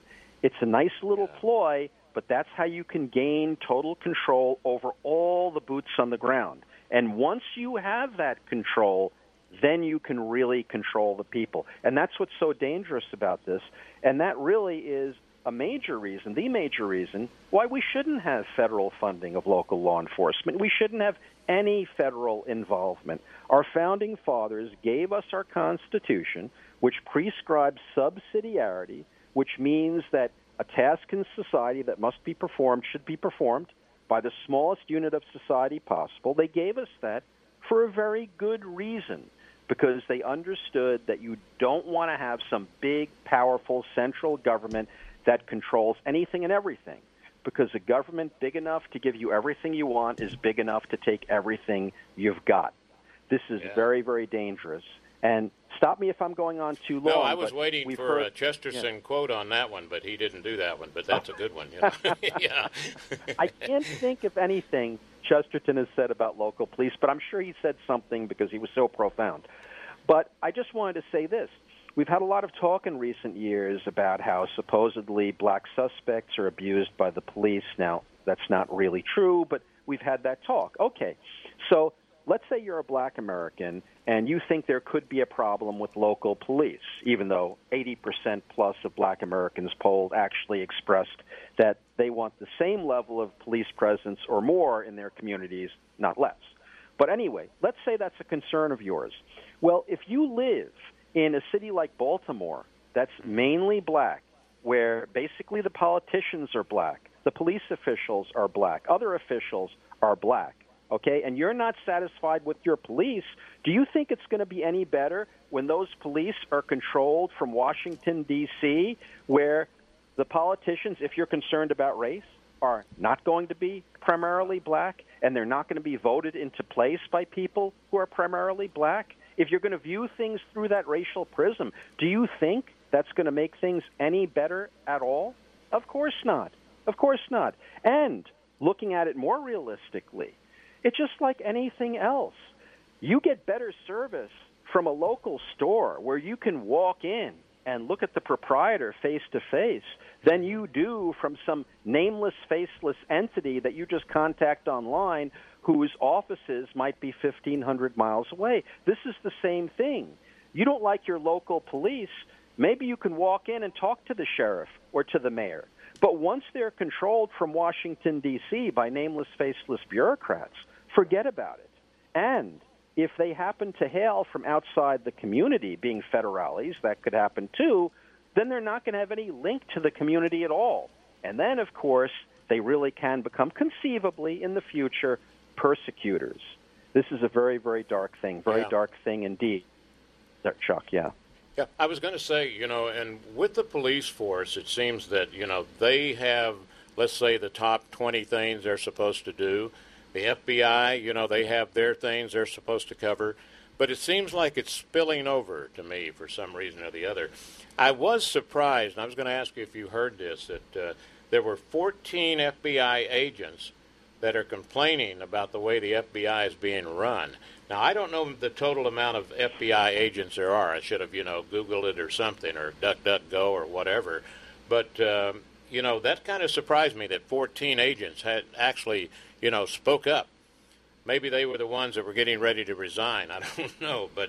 It's a nice little ploy, but that's how you can gain total control over all the boots on the ground. And once you have that control, then you can really control the people. And that's what's so dangerous about this. And that really is a major reason, the major reason, why we shouldn't have federal funding of local law enforcement. We shouldn't have any federal involvement. Our founding fathers gave us our Constitution, which prescribes subsidiarity, which means that a task in society that must be performed should be performed by the smallest unit of society possible. They gave us that for a very good reason, because they understood that you don't want to have some big, powerful central government that controls anything and everything, because a government big enough to give you everything you want is big enough to take everything you've got. This is very, very dangerous. And stop me if I'm going on too long. No, I was waiting for a Chesterton quote on that one, but he didn't do that one. But that's a good one. You know? Yeah. I can't think of anything Chesterton has said about local police, but I'm sure he said something because he was so profound. But I just wanted to say this. We've had a lot of talk in recent years about how supposedly black suspects are abused by the police. Now, that's not really true, but we've had that talk. Okay, so let's say you're a black American and you think there could be a problem with local police, even though 80% plus of black Americans polled actually expressed that they want the same level of police presence or more in their communities, not less. But anyway, let's say that's a concern of yours. Well, if you live in a city like Baltimore that's mainly black, where basically the politicians are black, the police officials are black, other officials are black, okay, and you're not satisfied with your police, do you think it's going to be any better when those police are controlled from Washington, D.C., where the politicians, if you're concerned about race, are not going to be primarily black, and they're not going to be voted into place by people who are primarily black? If you're going to view things through that racial prism, do you think that's going to make things any better at all? Of course not. Of course not. And looking at it more realistically, it's just like anything else. You get better service from a local store where you can walk in and look at the proprietor face-to-face than you do from some nameless, faceless entity that you just contact online whose offices might be 1,500 miles away. This is the same thing. You don't like your local police, maybe you can walk in and talk to the sheriff or to the mayor. But once they're controlled from Washington, D.C. by nameless, faceless bureaucrats, forget about it. And if they happen to hail from outside the community, being federales, that could happen too, then they're not going to have any link to the community at all. And then, of course, they really can become, conceivably, in the future, persecutors. This is a very, very dark thing, very dark thing indeed. Chuck, Yeah, I was going to say, you know, and with the police force, it seems that, you know, they have, let's say, the top 20 things they're supposed to do. The FBI, you know, they have their things they're supposed to cover. But it seems like it's spilling over to me for some reason or the other. I was surprised, and I was going to ask you if you heard this, that there were 14 FBI agents that are complaining about the way the FBI is being run. Now, I don't know the total amount of FBI agents there are. I should have, you know, Googled it or something, or DuckDuckGo or whatever. But, you know, that kind of surprised me that 14 agents had actually, you know, spoke up. Maybe they were the ones that were getting ready to resign. I don't know. But,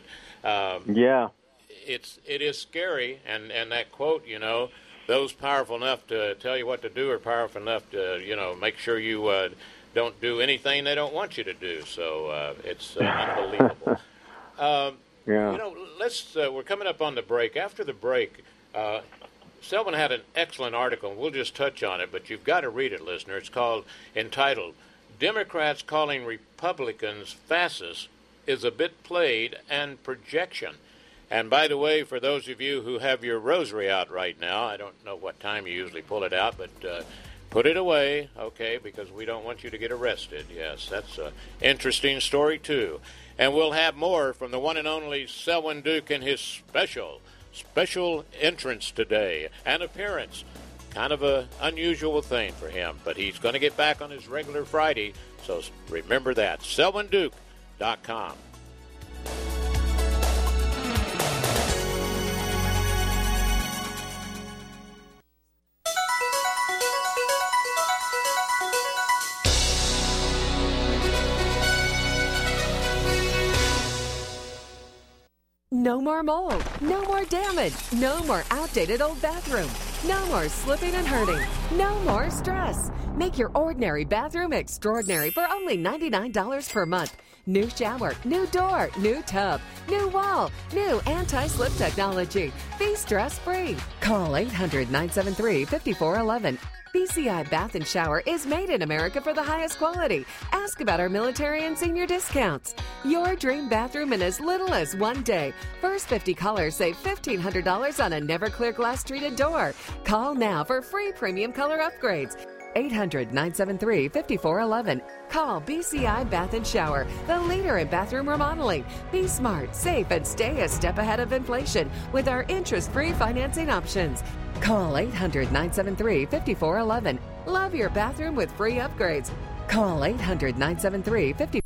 it is scary. And that quote, you know, those powerful enough to tell you what to do are powerful enough to, you know, make sure you don't do anything they don't want you to do. So it's unbelievable. You know, we're coming up on the break. After the break, Selwyn had an excellent article, and we'll just touch on it, but you've got to read it, listener. It's entitled, Democrats Calling Republicans Fascists is a Bit Played and Projection. And by the way, for those of you who have your rosary out right now, I don't know what time you usually pull it out, but put it away, okay, because we don't want you to get arrested. Yes, that's an interesting story, too. And we'll have more from the one and only Selwyn Duke in his special entrance today, an appearance. Kind of an unusual thing for him, but he's going to get back on his regular Friday, so remember that. SelwynDuke.com. No more mold. No more damage. No more outdated old bathroom. No more slipping and hurting. No more stress. Make your ordinary bathroom extraordinary for only $99 per month. New shower, new door, new tub, new wall, new anti-slip technology. Be stress-free. Call 800-973-5411. BCI Bath and Shower is made in America for the highest quality. Ask about our military and senior discounts. Your dream bathroom in as little as 1 day. First 50 callers save $1,500 on a never clear glass treated door. Call now for free premium color upgrades. 800-973-5411. Call BCI Bath and Shower, the leader in bathroom remodeling. Be smart, safe, and stay a step ahead of inflation with our interest-free financing options. Call 800-973-5411. Love your bathroom with free upgrades. Call 800-973-5411.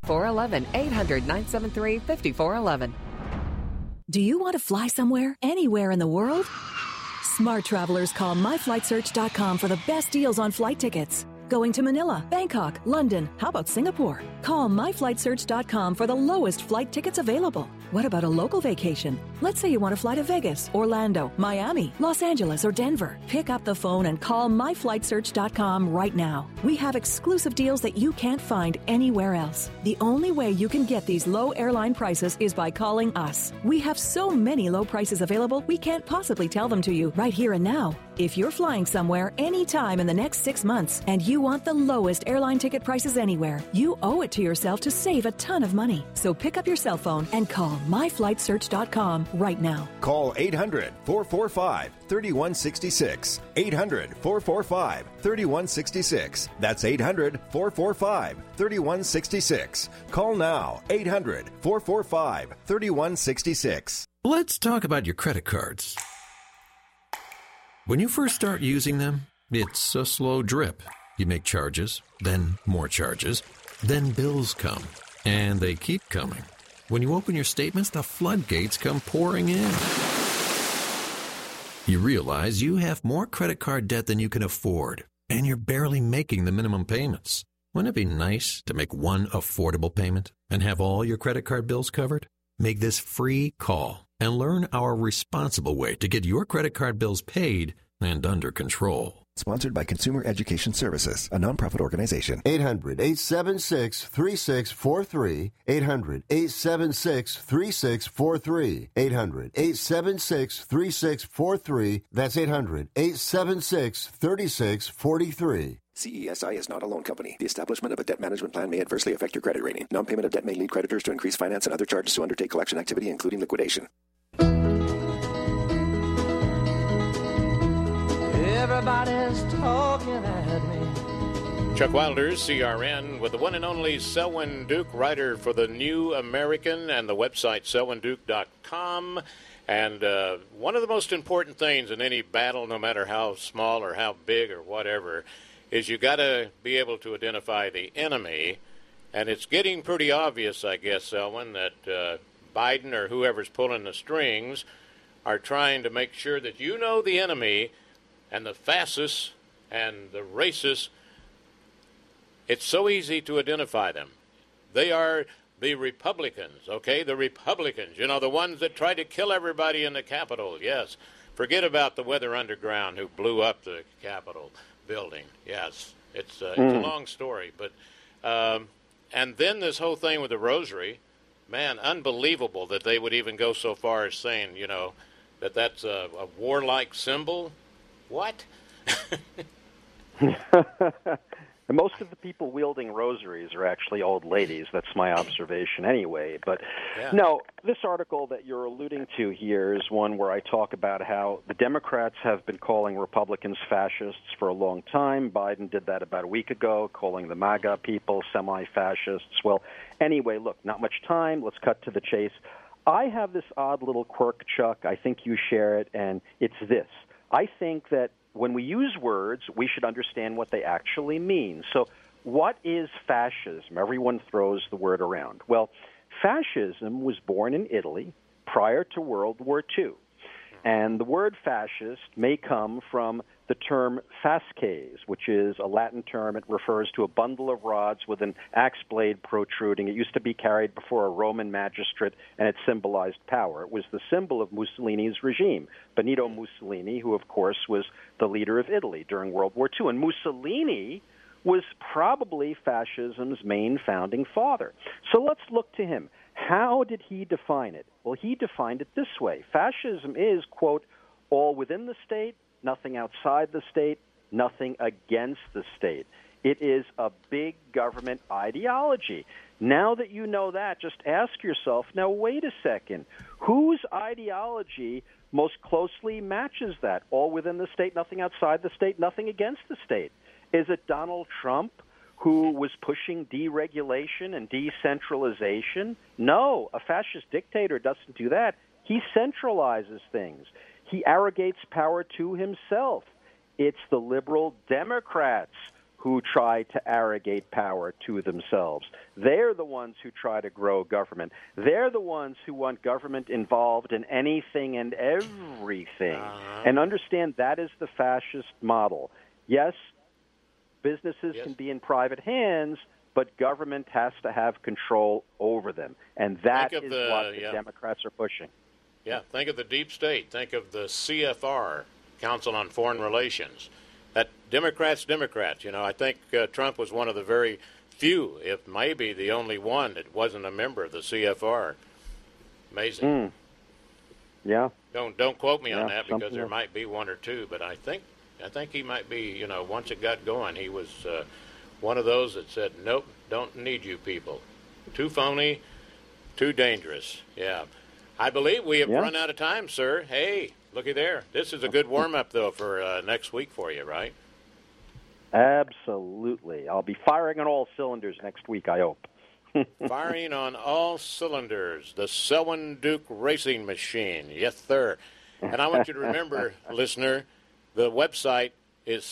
800-973-5411. Do you want to fly somewhere, anywhere in the world? Smart travelers call myflightsearch.com for the best deals on flight tickets. Going to Manila, Bangkok, London, how about Singapore? Call myflightsearch.com for the lowest flight tickets available. What about a local vacation? Let's say you want to fly to Vegas, Orlando, Miami, Los Angeles, or Denver. Pick up the phone and call myflightsearch.com right now. We have exclusive deals that you can't find anywhere else. The only way you can get these low airline prices is by calling us. We have so many low prices available, we can't possibly tell them to you right here and now. If you're flying somewhere anytime in the next 6 months and you want the lowest airline ticket prices anywhere, you owe it to yourself to save a ton of money. So pick up your cell phone and call myflightsearch.com right now. Call 800-445-3166. 800-445-3166. That's 800-445-3166. Call now. 800-445-3166. Let's talk about your credit cards. When you first start using them, it's a slow drip. You make charges, then more charges, then bills come, and they keep coming. When you open your statements, the floodgates come pouring in. You realize you have more credit card debt than you can afford, and you're barely making the minimum payments. Wouldn't it be nice to make one affordable payment and have all your credit card bills covered? Make this free call and learn our responsible way to get your credit card bills paid and under control. Sponsored by Consumer Education Services, a nonprofit organization. 800-876-3643. 800-876-3643. 800-876-3643. That's 800-876-3643. CESI is not a loan company. The establishment of a debt management plan may adversely affect your credit rating. Non-payment of debt may lead creditors to increase finance and other charges to undertake collection activity, including liquidation. Everybody's talking at me. Chuck Wilders, CRN, with the one and only Selwyn Duke, writer for the New American and the website selwynduke.com. And one of the most important things in any battle, no matter how small or how big or whatever, is you got to be able to identify the enemy. And it's getting pretty obvious, I guess, Selwyn, that Biden or whoever's pulling the strings are trying to make sure that you know the enemy. And the fascists and the racists, it's so easy to identify them. They are the Republicans, okay? The Republicans, you know, the ones that tried to kill everybody in the Capitol, yes. Forget about the Weather Underground who blew up the Capitol building. Yes, it's a long story. But and then this whole thing with the rosary, man, unbelievable that they would even go so far as saying, you know, that that's a warlike symbol. What? Most of the people wielding rosaries are actually old ladies. That's my observation anyway. But no, this article that you're alluding to here is one where I talk about how the Democrats have been calling Republicans fascists for a long time. Biden did that about a week ago, calling the MAGA people semi-fascists. Well, anyway, look, not much time. Let's cut to the chase. I have this odd little quirk, Chuck. I think you share it, and it's this. I think that when we use words, we should understand what they actually mean. So what is fascism? Everyone throws the word around. Well, fascism was born in Italy prior to World War II. And the word fascist may come from the term fasces, which is a Latin term. It refers to a bundle of rods with an axe blade protruding. It used to be carried before a Roman magistrate, and it symbolized power. It was the symbol of Mussolini's regime, Benito Mussolini, who, of course, was the leader of Italy during World War II. And Mussolini was probably fascism's main founding father. So let's look to him. How did he define it? Well, he defined it this way. Fascism is, quote, all within the state, nothing outside the state, nothing against the state. It is a big government ideology. Now that you know that, just ask yourself, now wait a second, whose ideology most closely matches that? All within the state, nothing outside the state, nothing against the state. Is it Donald Trump, who was pushing deregulation and decentralization? No, a fascist dictator doesn't do that. He centralizes things. He arrogates power to himself. It's the liberal Democrats who try to arrogate power to themselves. They're the ones who try to grow government. They're the ones who want government involved in anything and everything. And understand that is the fascist model. Yes, businesses can be in private hands, but government has to have control over them. And that is what the Democrats are pushing. Yeah, think of the deep state. Think of the CFR, Council on Foreign Relations. That Democrats, you know, I think Trump was one of the very few, if maybe the only one, that wasn't a member of the CFR. Amazing. Yeah. Don't quote me on that, because there might be one or two, but I think he might be, you know, once it got going, he was one of those that said, nope, don't need you people. Too phony, too dangerous. Yeah. I believe we have run out of time, sir. Hey, looky there. This is a good warm-up, though, for next week for you, right? Absolutely. I'll be firing on all cylinders next week, I hope. Firing on all cylinders. The Selwyn Duke Racing Machine. Yes, sir. And I want you to remember, listener, the website is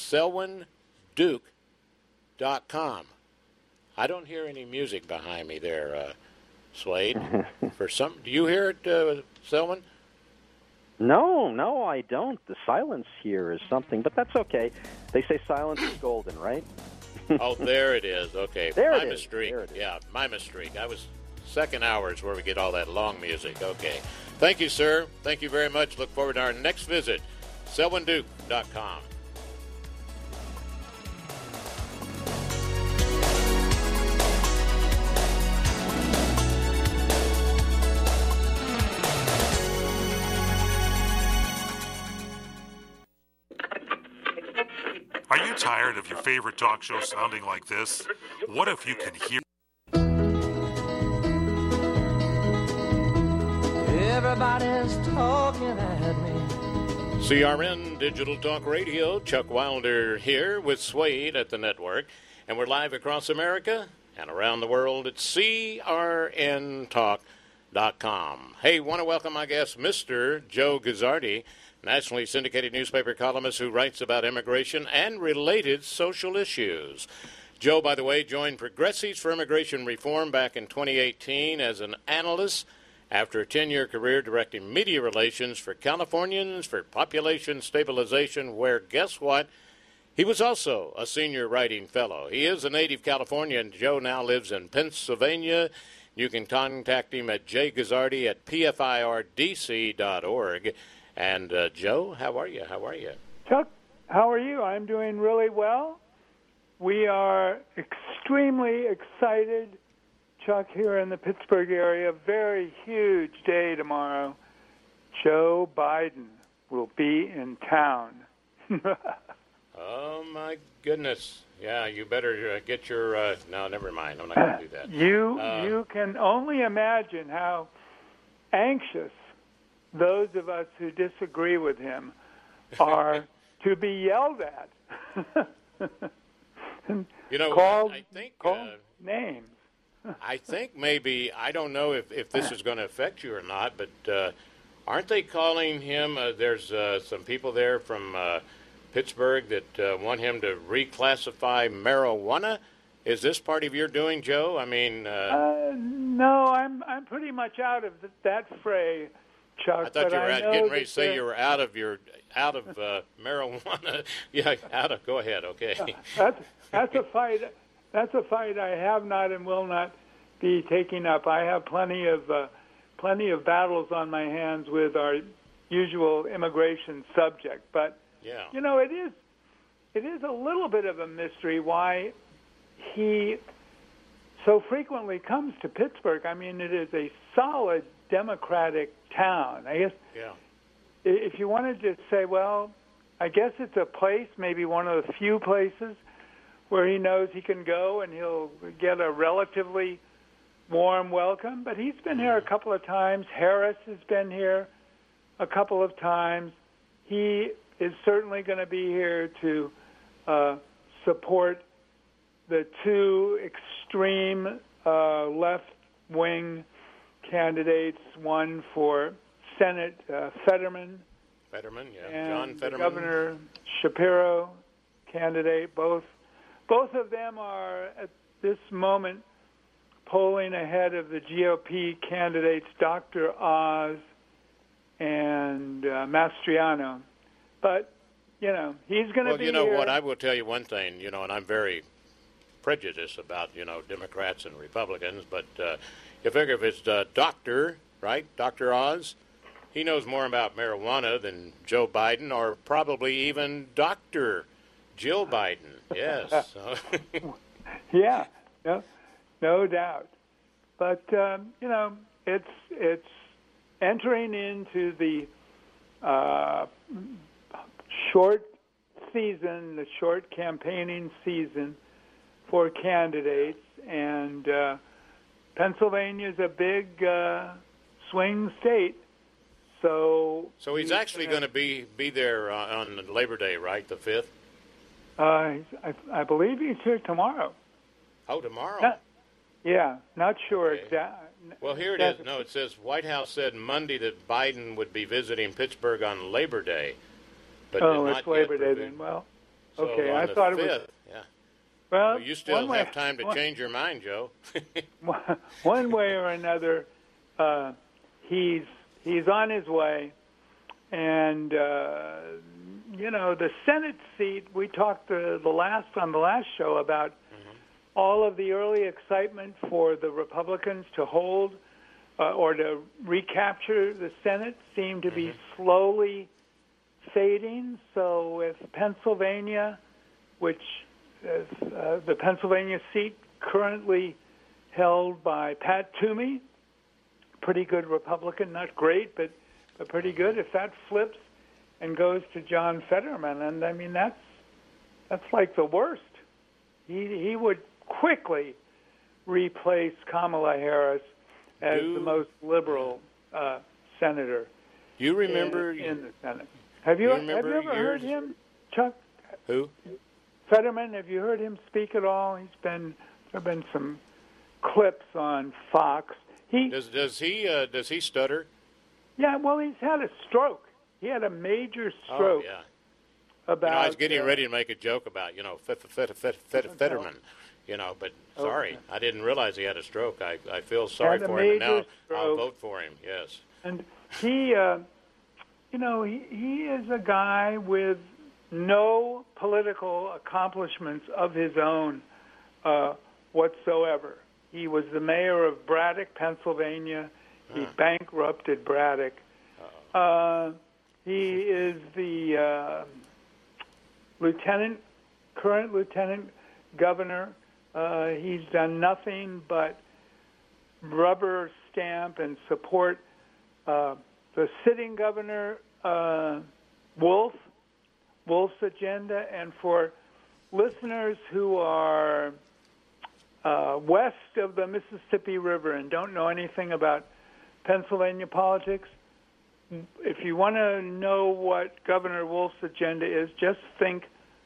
selwynduke.com. I don't hear any music behind me there, Slade. Do you hear it, Selwyn? No, I don't. The silence here is something, but that's okay. They say silence is golden, right? Oh, there it is. Okay. My mistake. Yeah, my mistake. I was second hour is where we get all that long music. Okay. Thank you, sir. Thank you very much. Look forward to our next visit. selwynduke.com. Are you tired of your favorite talk show sounding like this? What if you could hear... Everybody's talking at me. CRN Digital Talk Radio, Chuck Wilder here with Suede at the network. And we're live across America and around the world at crntalk.com. Hey, want to welcome my guest, Mr. Joe Guzzardi, nationally syndicated newspaper columnist who writes about immigration and related social issues. Joe, by the way, joined Progressives for Immigration Reform back in 2018 as an analyst after a 10-year career directing media relations for Californians for Population Stabilization, where, guess what? He was also a senior writing fellow. He is a native Californian. Joe now lives in Pennsylvania. You can contact him at jguzzardi at pfirdc.org. And, Joe, how are you? Chuck, how are you? I'm doing really well. We are extremely excited, Chuck, here in the Pittsburgh area. Very huge day tomorrow. Joe Biden will be in town. Oh, my goodness. Yeah, you better get your... no, never mind. I'm not going to do that. You can only imagine how anxious those of us who disagree with him are to be yelled at. You know, called names. I think maybe, I don't know if this is going to affect you or not, but aren't they calling him, there's some people there from Pittsburgh that want him to reclassify marijuana? Is this part of your doing, Joe? I mean... No, I'm pretty much out of that fray, Chuck. I thought you were getting ready to say you were out of marijuana. Yeah, go ahead. Okay. That's a fight. That's a fight I have not and will not be taking up. I have plenty of battles on my hands with our usual immigration subject. But you know, it is a little bit of a mystery why he so frequently comes to Pittsburgh. I mean, it is a solid Democratic town. I guess if you wanted to say, well, I guess it's a place, maybe one of the few places where he knows he can go and he'll get a relatively warm welcome. But he's been here a couple of times. Harris has been here a couple of times. He is certainly going to be here to support the two extreme left-wing candidates, one for Senate, Fetterman, and John Fetterman, Governor Shapiro candidate. Both of them are at this moment polling ahead of the GOP candidates, Dr. Oz and Mastriano. But, you know, he's going to be here. Well, you know here. what? I will tell you one thing, you know, and I'm very prejudiced about, you know, Democrats and Republicans, but you figure if it's Dr. Oz, he knows more about marijuana than Joe Biden or probably even Dr. Jill Biden. Yes. Yeah, no doubt. But, you know, it's entering into the short season, the short campaigning season for candidates, and Pennsylvania is a big swing state. So he's actually going to be there on Labor Day, right, the 5th? I believe he's here tomorrow. Oh, tomorrow? Yeah, not sure exactly. Well, here it is. No, it says White House said Monday that Biden would be visiting Pittsburgh on Labor Day. But it's Labor Day then. Well, okay. I thought it 5th, was. Yeah. Well, you still have time to change your mind, Joe. One way or another, he's on his way, and you know, the Senate seat. We talked on the last show about all of the early excitement for the Republicans to hold or to recapture the Senate seemed to be slowly fading. So with Pennsylvania, which is the Pennsylvania seat currently held by Pat Toomey, pretty good Republican, not great, but pretty good. If that flips and goes to John Fetterman, and I mean that's like the worst. He would quickly replace Kamala Harris as the most liberal senator. You remember in the Senate? Have you ever heard him, Chuck? Who? Fetterman. Have you heard him speak at all? There have been some clips on Fox. Does he stutter? Yeah. Well, he's had a stroke. He had a major stroke. Oh, yeah. About. I was getting ready to make a joke about Fetterman. You know, but sorry, I didn't realize he had a stroke. I feel sorry for him, and now I'll vote for him. Yes. And he, you know, he is a guy with no political accomplishments of his own whatsoever. He was the mayor of Braddock, Pennsylvania. He bankrupted Braddock. He is the current lieutenant governor. He's done nothing but rubber stamp and support the sitting governor, Wolf's agenda. And for listeners who are west of the Mississippi River and don't know anything about Pennsylvania politics, if you want to know what Governor Wolf's agenda is, just think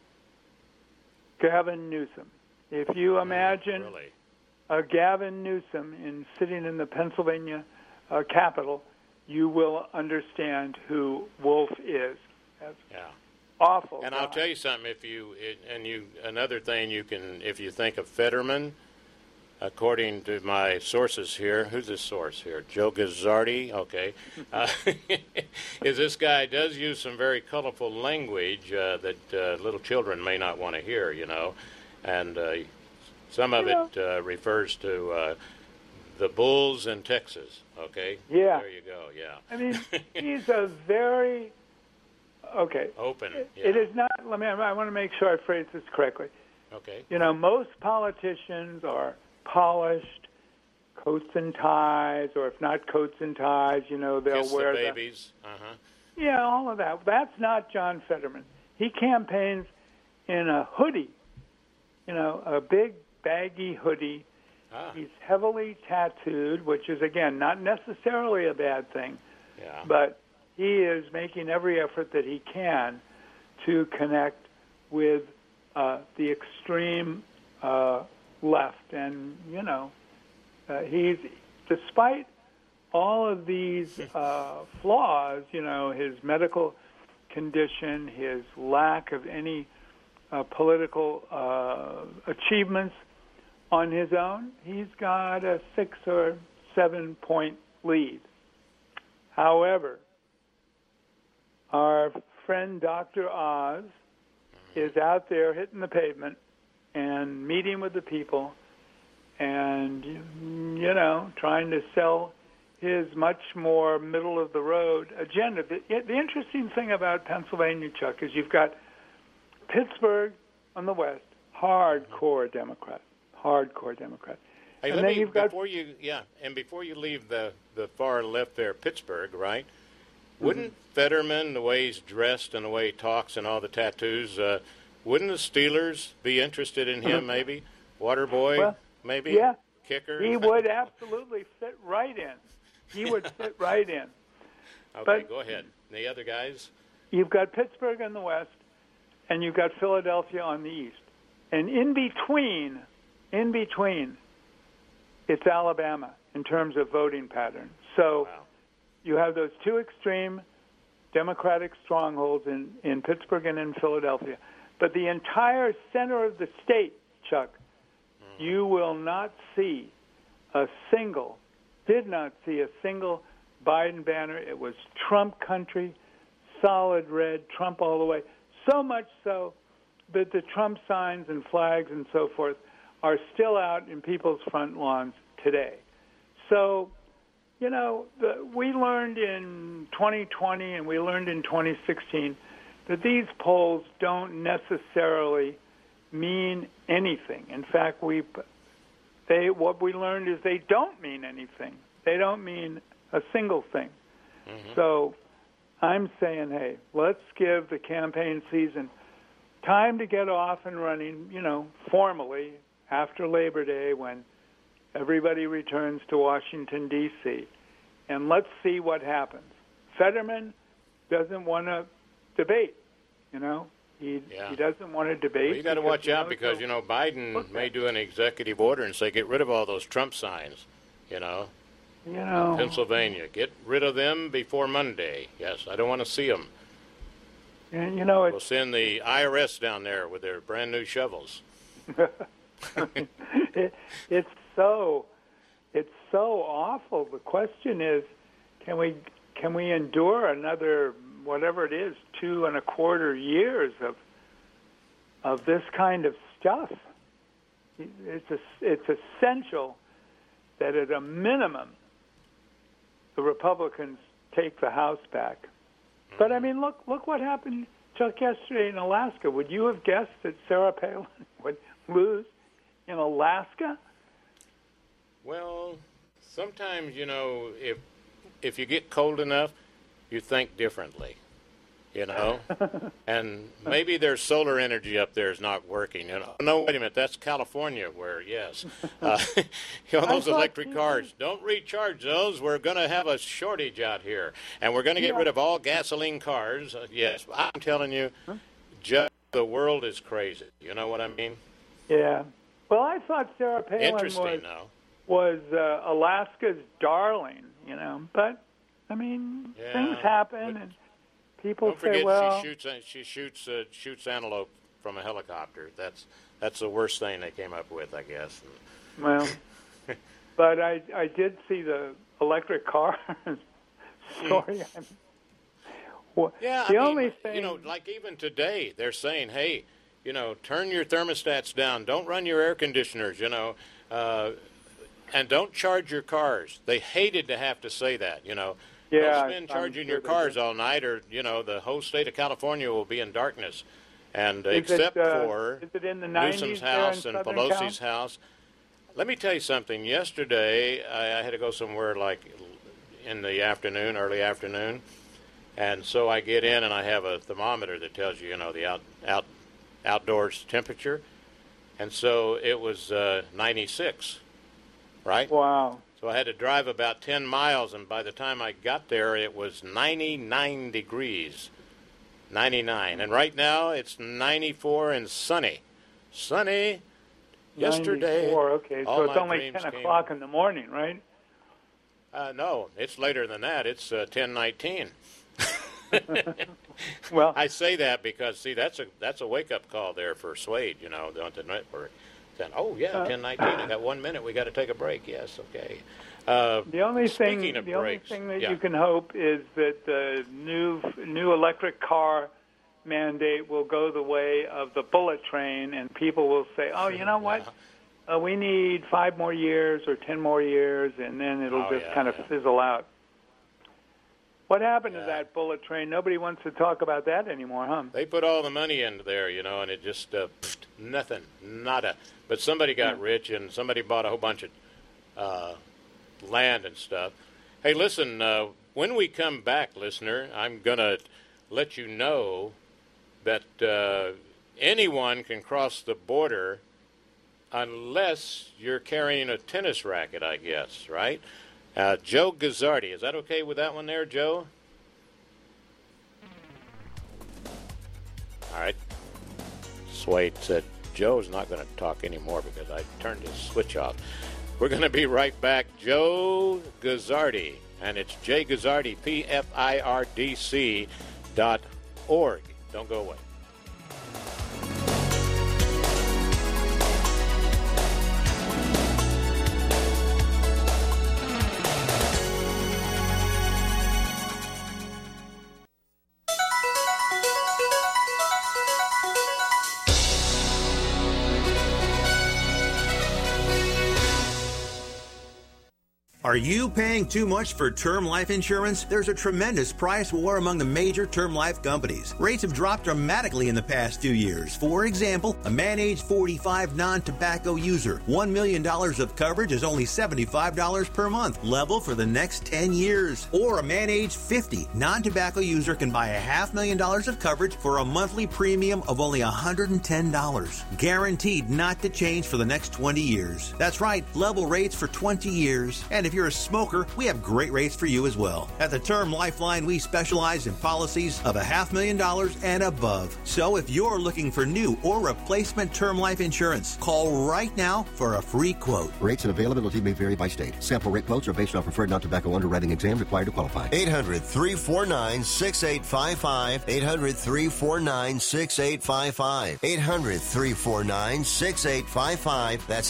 Gavin Newsom. If you imagine a Gavin Newsom sitting in the Pennsylvania Capitol, you will understand who Wolf is. That's awful. And I'll tell you something. If you think of Fetterman, according to my sources here. Who's this source here? Joe Gazzardi. Okay. Is this guy does use some very colorful language that little children may not want to hear, and some of it refers to the bulls in Texas. Okay. Yeah. There you go. Yeah. I mean, he's a very open. Yeah. It is not. I want to make sure I phrase this correctly. Okay. Most politicians are polished, coats and ties, or if not coats and ties, they'll Kiss wear the babies. Yeah, all of that. That's not John Fetterman. He campaigns in a hoodie, a big baggy hoodie. He's heavily tattooed, which is, again, not necessarily a bad thing. Yeah. But he is making every effort that he can to connect with the extreme left. And, he's, despite all of these flaws, his medical condition, his lack of any political achievements on his own, he's got a 6 or 7 point lead. However, our friend Dr. Oz is out there hitting the pavement and meeting with the people and, trying to sell his much more middle-of-the-road agenda. The interesting thing about Pennsylvania, Chuck, is you've got Pittsburgh on the west, hardcore Democrat. Hey, and then before you leave the far left there, Pittsburgh, right? Wouldn't Fetterman, the way he's dressed and the way he talks and all the tattoos, wouldn't the Steelers be interested in him? Maybe water boy, maybe kicker. He would absolutely fit right in. He would fit right in. Okay, but go ahead. The other guys. You've got Pittsburgh on the west, and you've got Philadelphia on the east, and in between, it's Alabama in terms of voting pattern. So you have those two extreme Democratic strongholds in Pittsburgh and in Philadelphia. But the entire center of the state, Chuck, you will not see did not see a single Biden banner. It was Trump country, solid red, Trump all the way. So much so that the Trump signs and flags and so forth are still out in people's front lawns today. So, we learned in 2020 and we learned in 2016 that these polls don't necessarily mean anything. In fact, what we learned is they don't mean anything. They don't mean a single thing. So I'm saying, hey, let's give the campaign season time to get off and running, formally after Labor Day when everybody returns to Washington, D.C., and let's see what happens. Fetterman doesn't want to debate, He doesn't want to debate. Well, you got to watch out because, Biden may do an executive order and say, get rid of all those Trump signs, Pennsylvania. Get rid of them before Monday. Yes, I don't want to see them. And, we'll send the IRS down there with their brand new shovels. It's so awful. The question is, can we endure another whatever it is 2.25 years of this kind of stuff? It's essential that at a minimum the Republicans take the House back. But I mean, look what happened, Chuck, yesterday in Alaska. Would you have guessed that Sarah Palin would lose in Alaska? Well, sometimes, if you get cold enough, you think differently, and maybe their solar energy up there is not working. No, wait a minute, that's California where, yes. Those electric cars, don't recharge those. We're going to have a shortage out here, and we're going to get rid of all gasoline cars. Yes, I'm telling you, just the world is crazy. You know what I mean? Yeah. Well, I thought Sarah Palin was Alaska's darling, But, I mean, things happen, and people don't forget say, well... she shoots antelope from a helicopter. That's the worst thing they came up with, I guess. Well, but I did see the electric car story. Yeah, the only thing, like even today, they're saying, hey, turn your thermostats down. Don't run your air conditioners, and don't charge your cars. They hated to have to say that, Don't spend charging your cars all night, or, the whole state of California will be in darkness. And except for Newsom's house and Pelosi's house. Let me tell you something. Yesterday, I had to go somewhere like in the afternoon, early afternoon. And so I get in and I have a thermometer that tells you, the outdoors temperature. And so it was 96, right? Wow. So I had to drive about 10 miles, and by the time I got there, it was 99 degrees. 99. And right now, it's 94 and sunny. Sunny. Yesterday. 94, okay. So it's only 10 o'clock in the morning, right? No, it's later than that. It's 10:19. Well, I say that because, see, that's a wake-up call there for Suede, on the network. Then, 10:19. I got 1 minute. We got to take a break. Yes, okay. The only thing that you can hope is that the new electric car mandate will go the way of the bullet train, and people will say, "Oh, you know what? We need 5 more years or 10 more years," and then it'll kind of fizzle out. What happened to that bullet train? Nobody wants to talk about that anymore, huh? They put all the money into there, and it just nothing, nada. But somebody got rich, and somebody bought a whole bunch of land and stuff. Hey, listen, when we come back, listener, I'm going to let you know that anyone can cross the border unless you're carrying a tennis racket, I guess, right? Joe Gazzardi, is that okay with that one there, Joe? All right. Suede said Joe's not going to talk anymore because I turned his switch off. We're going to be right back. Joe Gazzardi, and it's Jay Gazzardi, PFIRDC.org. Don't go away. Are you paying too much for term life insurance? There's a tremendous price war among the major term life companies. Rates have dropped dramatically in the past 2 years. For example, a man age 45 non-tobacco user, $1 million of coverage is only $75 per month, level for the next 10 years. Or a man age 50 non-tobacco user can buy $500,000 of coverage for a monthly premium of only $110. Guaranteed not to change for the next 20 years. That's right, level rates for 20 years. And if you're a smoker, we have great rates for you as well. At the Term Lifeline, we specialize in policies of $500,000 and above. So if you're looking for new or replacement term life insurance, call right now for a free quote. Rates and availability may vary by state. Sample rate quotes are based on preferred non-tobacco underwriting exam required to qualify. 800-349-6855. 800-349-6855. 800-349-6855. That's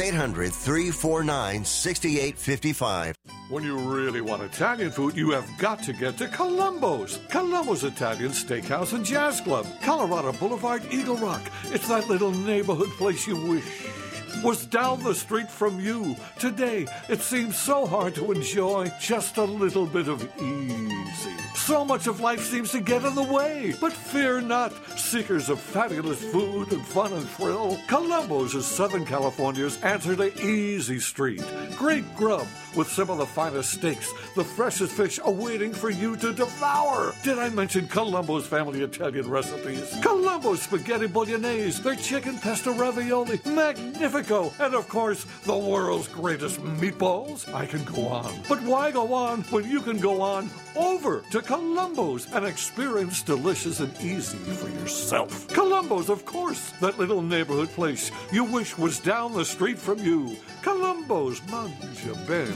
800-349-6855. When you really want Italian food, you have got to get to Columbo's. Columbo's Italian Steakhouse and Jazz Club, Colorado Boulevard, Eagle Rock. It's that little neighborhood place you wish was down the street from you. Today, it seems so hard to enjoy just a little bit of easy. So much of life seems to get in the way. But fear not, seekers of fabulous food and fun and thrill. Columbo's is Southern California's answer to Easy Street. Great grub with some of the finest steaks, the freshest fish awaiting for you to devour. Did I mention Columbo's family Italian recipes? Columbo's spaghetti bolognese, their chicken pesto ravioli, magnifico, and of course, the world's greatest meatballs. I can go on. But why go on when you can go on over to Columbo's and experience delicious and easy for yourself? Columbo's, of course, that little neighborhood place you wish was down the street from you. Columbo's, mangia bene.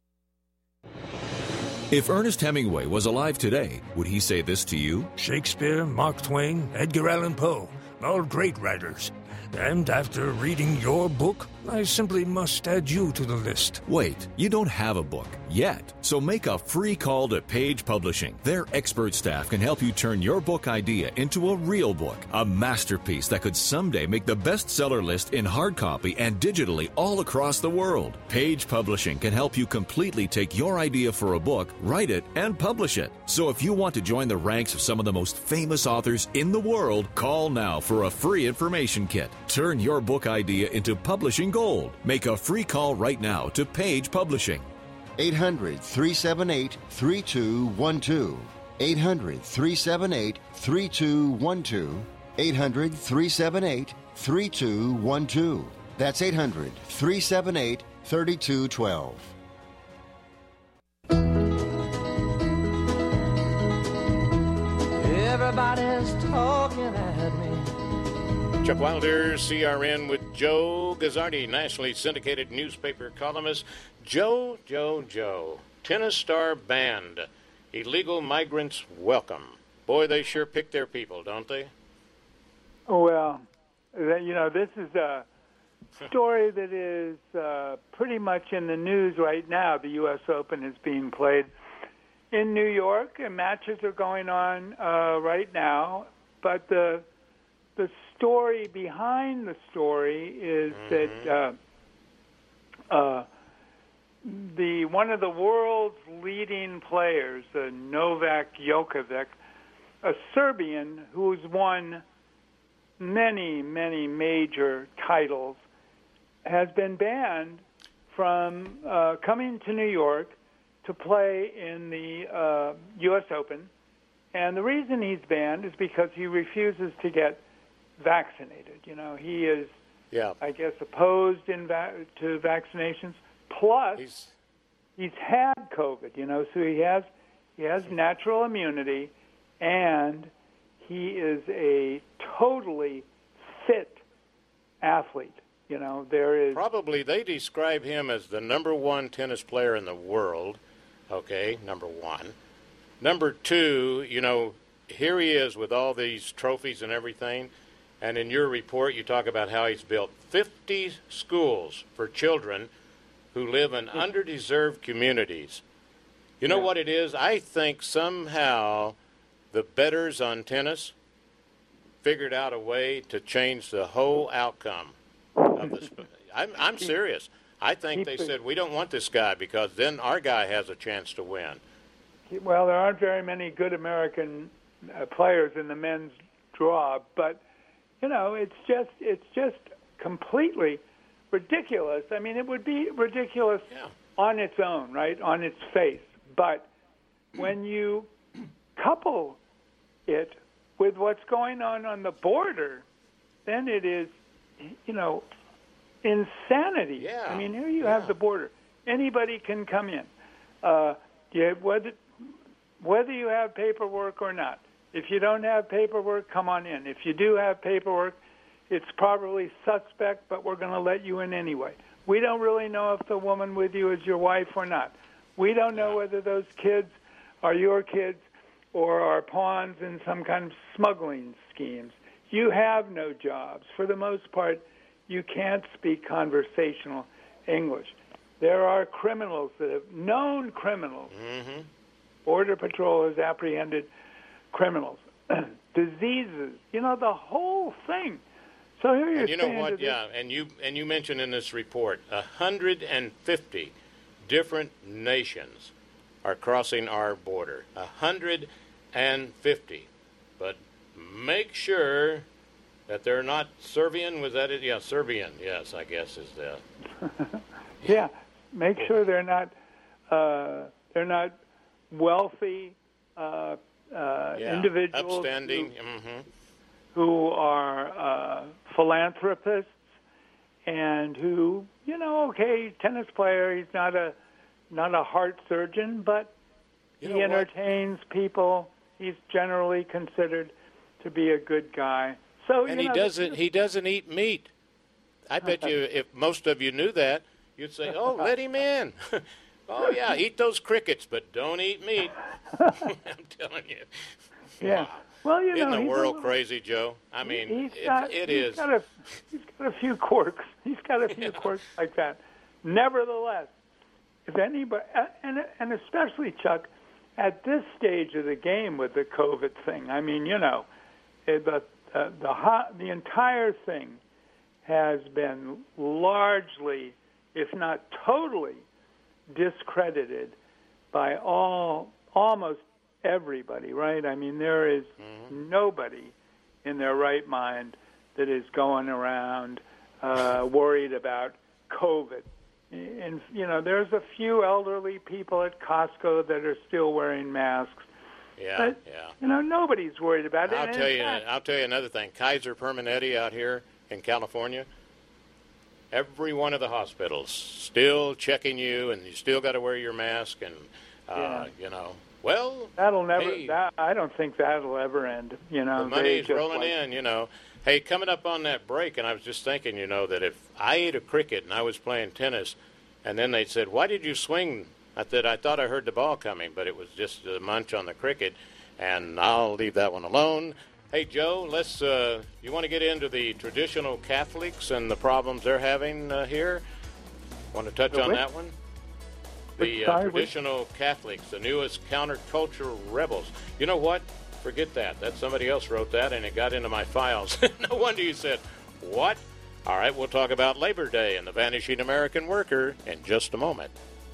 If Ernest Hemingway was alive today, would he say this to you? Shakespeare, Mark Twain, Edgar Allan Poe. all great writers. And after reading your book, I simply must add you to the list. Wait, you don't have a book yet. So make a free call to Page Publishing. Their expert staff can help you turn your book idea into a real book, a masterpiece that could someday make the bestseller list in hard copy and digitally all across the world. Page Publishing can help you completely take your idea for a book, write it, and publish it. So if you want to join the ranks of some of the most famous authors in the world, call now for a free information kit. Turn your book idea into publishing gold. Make a free call right now to Page Publishing. 800-378-3212. 800-378-3212. 800-378-3212. That's 800-378-3212. Everybody's talking at me. Chuck Wilder, CRN with Joe Gazzardi, nationally syndicated newspaper columnist. Joe, tennis star banned. Illegal migrants welcome. Boy, they sure pick their people, don't they? Well, this is a story that is pretty much in the news right now. The U.S. Open is being played in New York, and matches are going on right now. But the story behind the story is that one of the world's leading players, Novak Djokovic, a Serbian who's won many, many major titles, has been banned from coming to New York to play in the U.S. Open. And the reason he's banned is because he refuses to get vaccinated. He is, I guess, opposed to vaccinations. Plus, he's had COVID. So he has natural immunity, and he is a totally fit athlete. There is probably they describe him as the number one tennis player in the world. Okay, number one. Number two, here he is with all these trophies and everything. And in your report, you talk about how he's built 50 schools for children who live in underdeserved communities. You know what it is? I think somehow the bettors on tennis figured out a way to change the whole outcome of this. I'm serious. I think they said, we don't want this guy because then our guy has a chance to win. Well, there aren't very many good American players in the men's draw, but it's just completely ridiculous. I mean, it would be ridiculous on its own, right, on its face. But when you couple it with what's going on the border, then it is, insanity. Yeah. I mean, here you have the border. Anybody can come in, whether you have paperwork or not. If you don't have paperwork, come on in. If you do have paperwork, it's probably suspect, but we're going to let you in anyway. We don't really know if the woman with you is your wife or not. We don't know whether those kids are your kids or are pawns in some kind of smuggling schemes. You have no jobs. For the most part, you can't speak conversational English. There are criminals that have known criminals. Mm-hmm. Border Patrol has apprehended criminals, diseases, the whole thing. So here you're and you know what? And you mentioned in this report 150 different nations are crossing our border. 150, but make sure that they're not Serbian. Was that it? Yeah, Serbian. Yes, I guess is the. Yeah, make sure they're not wealthy. Individuals upstanding, who are philanthropists and who, tennis player, he's not a heart surgeon, but he entertains people. He's generally considered to be a good guy. So and he doesn't eat meat. I bet you if most of you knew that, you'd say, "Oh, let him in." Oh, yeah, eat those crickets, but don't eat meat. I'm telling you. Yeah. Well, isn't the world crazy, Joe? I mean, he's got a few quirks. He's got a few quirks like that. Nevertheless, if anybody, and especially Chuck, at this stage of the game with the COVID thing, I mean, the entire thing has been largely, if not totally, discredited by almost everybody, right? I mean, there is nobody in their right mind that is going around worried about COVID. And, there's a few elderly people at Costco that are still wearing masks. Yeah, but, nobody's worried about it. I'll tell you another thing. Kaiser Permanente out here in California, every one of the hospitals still checking you, and you still got to wear your mask, and, well, that'll never. I don't think that'll ever end. The money's rolling in. Hey, coming up on that break, and I was just thinking, that if I ate a cricket and I was playing tennis, and then they said, "Why did you swing?" I thought I heard the ball coming, but it was just a munch on the cricket, and I'll leave that one alone. Hey, Joe, let's. You want to get into the traditional Catholics and the problems they're having here? Want to touch on that one? The traditional Catholics, the newest counterculture rebels. You know what? Forget that. Somebody else wrote that, and it got into my files. No wonder you said, what? All right, we'll talk about Labor Day and the vanishing American worker in just a moment.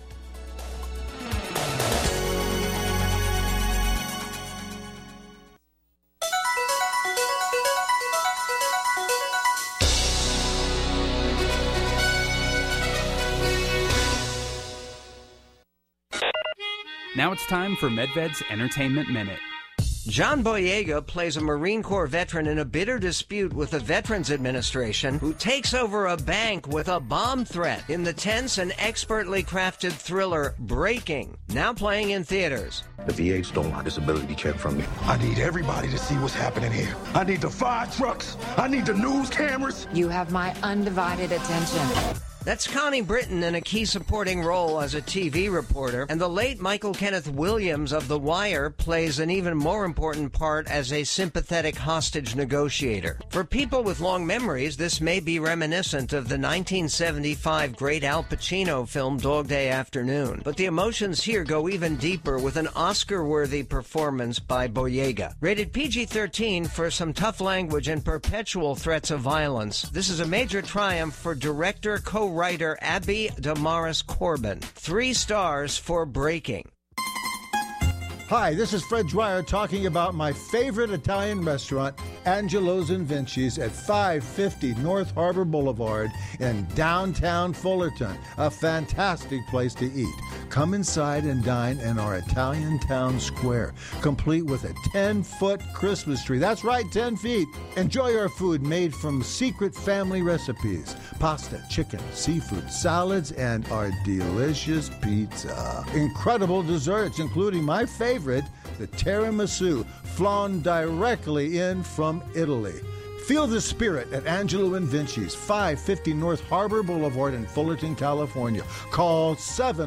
Now it's time for Medved's Entertainment Minute. John Boyega plays a Marine Corps veteran in a bitter dispute with the Veterans Administration, who takes over a bank with a bomb threat in the tense and expertly crafted thriller Breaking, now playing in theaters. The VA stole my disability check from me. I need everybody to see what's happening here. I need the fire trucks. I need the news cameras. You have my undivided attention. That's Connie Britton in a key supporting role as a TV reporter, and the late Michael Kenneth Williams of The Wire plays an even more important part as a sympathetic hostage negotiator. For people with long memories, this may be reminiscent of the 1975 great Al Pacino film Dog Day Afternoon, but the emotions here go even deeper with an Oscar-worthy performance by Boyega. Rated PG-13 for some tough language and perpetual threats of violence, this is a major triumph for director, co-writer Abby Damaris Corbin. 3 stars for Breaking. Hi, this is Fred Dwyer talking about my favorite Italian restaurant, Angelo's and Vinci's at 550 North Harbor Boulevard in downtown Fullerton. A fantastic place to eat. Come inside and dine in our Italian town square, complete with a 10-foot Christmas tree. That's right, 10 feet. Enjoy our food made from secret family recipes. Pasta, chicken, seafood, salads, and our delicious pizza. Incredible desserts, including my favorite, the tiramisu, flown directly in from Italy. Feel the spirit at Angelo and Vinci's, 550 North Harbor Boulevard in Fullerton, California. Call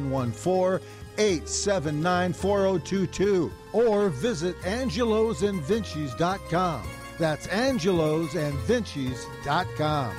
714-879-4022 or visit angelosandvincis.com. That's angelosandvincis.com.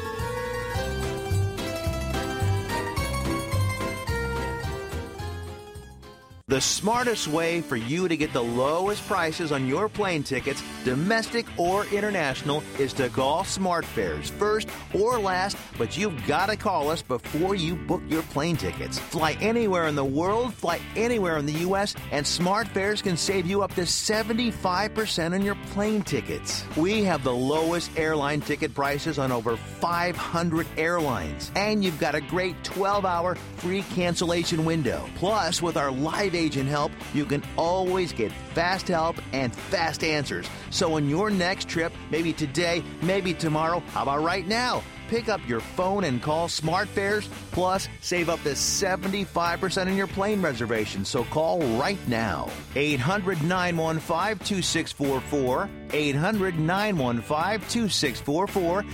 The smartest way for you to get the lowest prices on your plane tickets, domestic or international, is to call SmartFares first or last, but you've got to call us before you book your plane tickets. Fly anywhere in the world, fly anywhere in the U.S., and SmartFares can save you up to 75% on your plane tickets. We have the lowest airline ticket prices on over 500 airlines, and you've got a great 12-hour free cancellation window. Plus, with our live agent help, you can always get fast help and fast answers. So on your next trip, maybe today, maybe tomorrow, how about right now? Pick up your phone and call SmartFares, plus save up to 75% on your plane reservation. So call right now. 800-915-2644, 800-915-2644,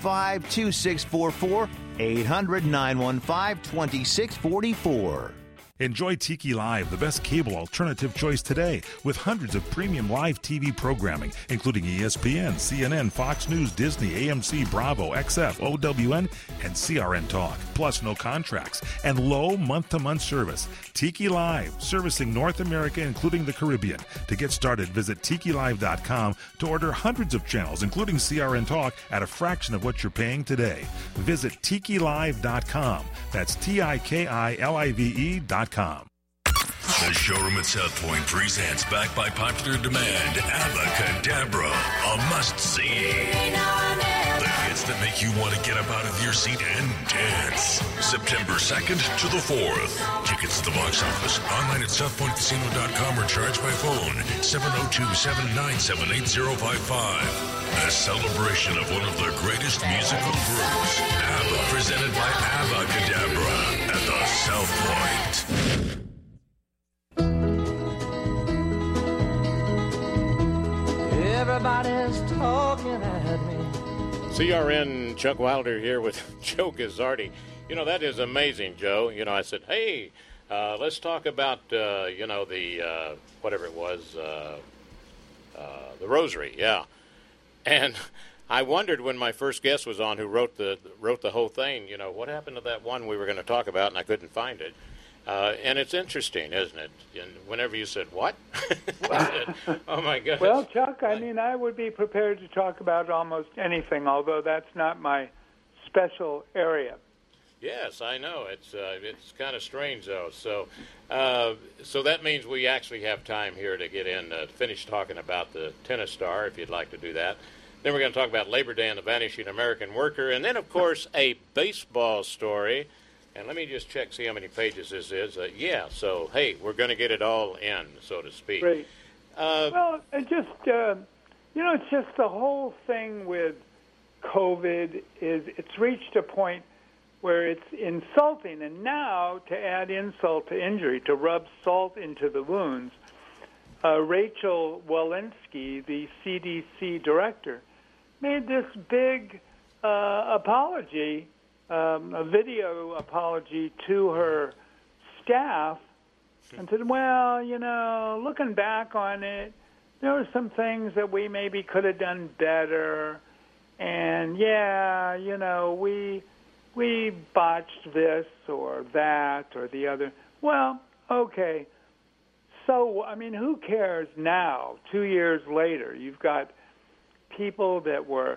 800-915-2644, 800-915-2644. Enjoy Tiki Live, the best cable alternative choice today, with hundreds of premium live TV programming, including ESPN, CNN, Fox News, Disney, AMC, Bravo, XF, OWN, and CRN Talk. Plus no contracts and low month-to-month service. Tiki Live, servicing North America, including the Caribbean. To get started, visit TikiLive.com to order hundreds of channels, including CRN Talk, at a fraction of what you're paying today. Visit TikiLive.com. That's TikiLive.com. The showroom at South Point presents, backed by popular demand, Abacadabra, a must-see. The hits that make you want to get up out of your seat and dance. September 2nd to the 4th. Tickets at the box office, online at southpointcasino.com or charged by phone, 702-797-8055. A celebration of one of the greatest musical groups, ABBA, presented by Abacadabra at the South Point. Everybody's talking at me. CRN Chuck Wilder here with Joe Gazzardi. You know, that is amazing, Joe. You know, I said, hey, let's talk about, the, whatever it was, the Rosary, yeah. And I wondered when my first guest was on who wrote the whole thing, you know, what happened to that one we were going to talk about, and I couldn't find it. And it's interesting, isn't it? And whenever you said, what? I said, oh, my goodness. Well, Chuck, I mean, I would be prepared to talk about almost anything, although that's not my special area. Yes, I know. It's kind of strange, though. So that means we actually have time here to get in, to finish talking about the tennis star, if you'd like to do that. Then we're going to talk about Labor Day and the vanishing American worker. And then, of course, a baseball story. And let me just check, see how many pages this is. So, hey, we're going to get it all in, so to speak. Great. Well, it's just the whole thing with COVID is it's reached a point where it's insulting. And now, to add insult to injury, to rub salt into the wounds, Rachel Walensky, the CDC director, made this big apology, a video apology to her staff, and said, well, you know, looking back on it, there were some things that we maybe could have done better, and yeah, you know, we botched this or that or the other. Well, okay. So, I mean, who cares now, 2 years later? You've got people that were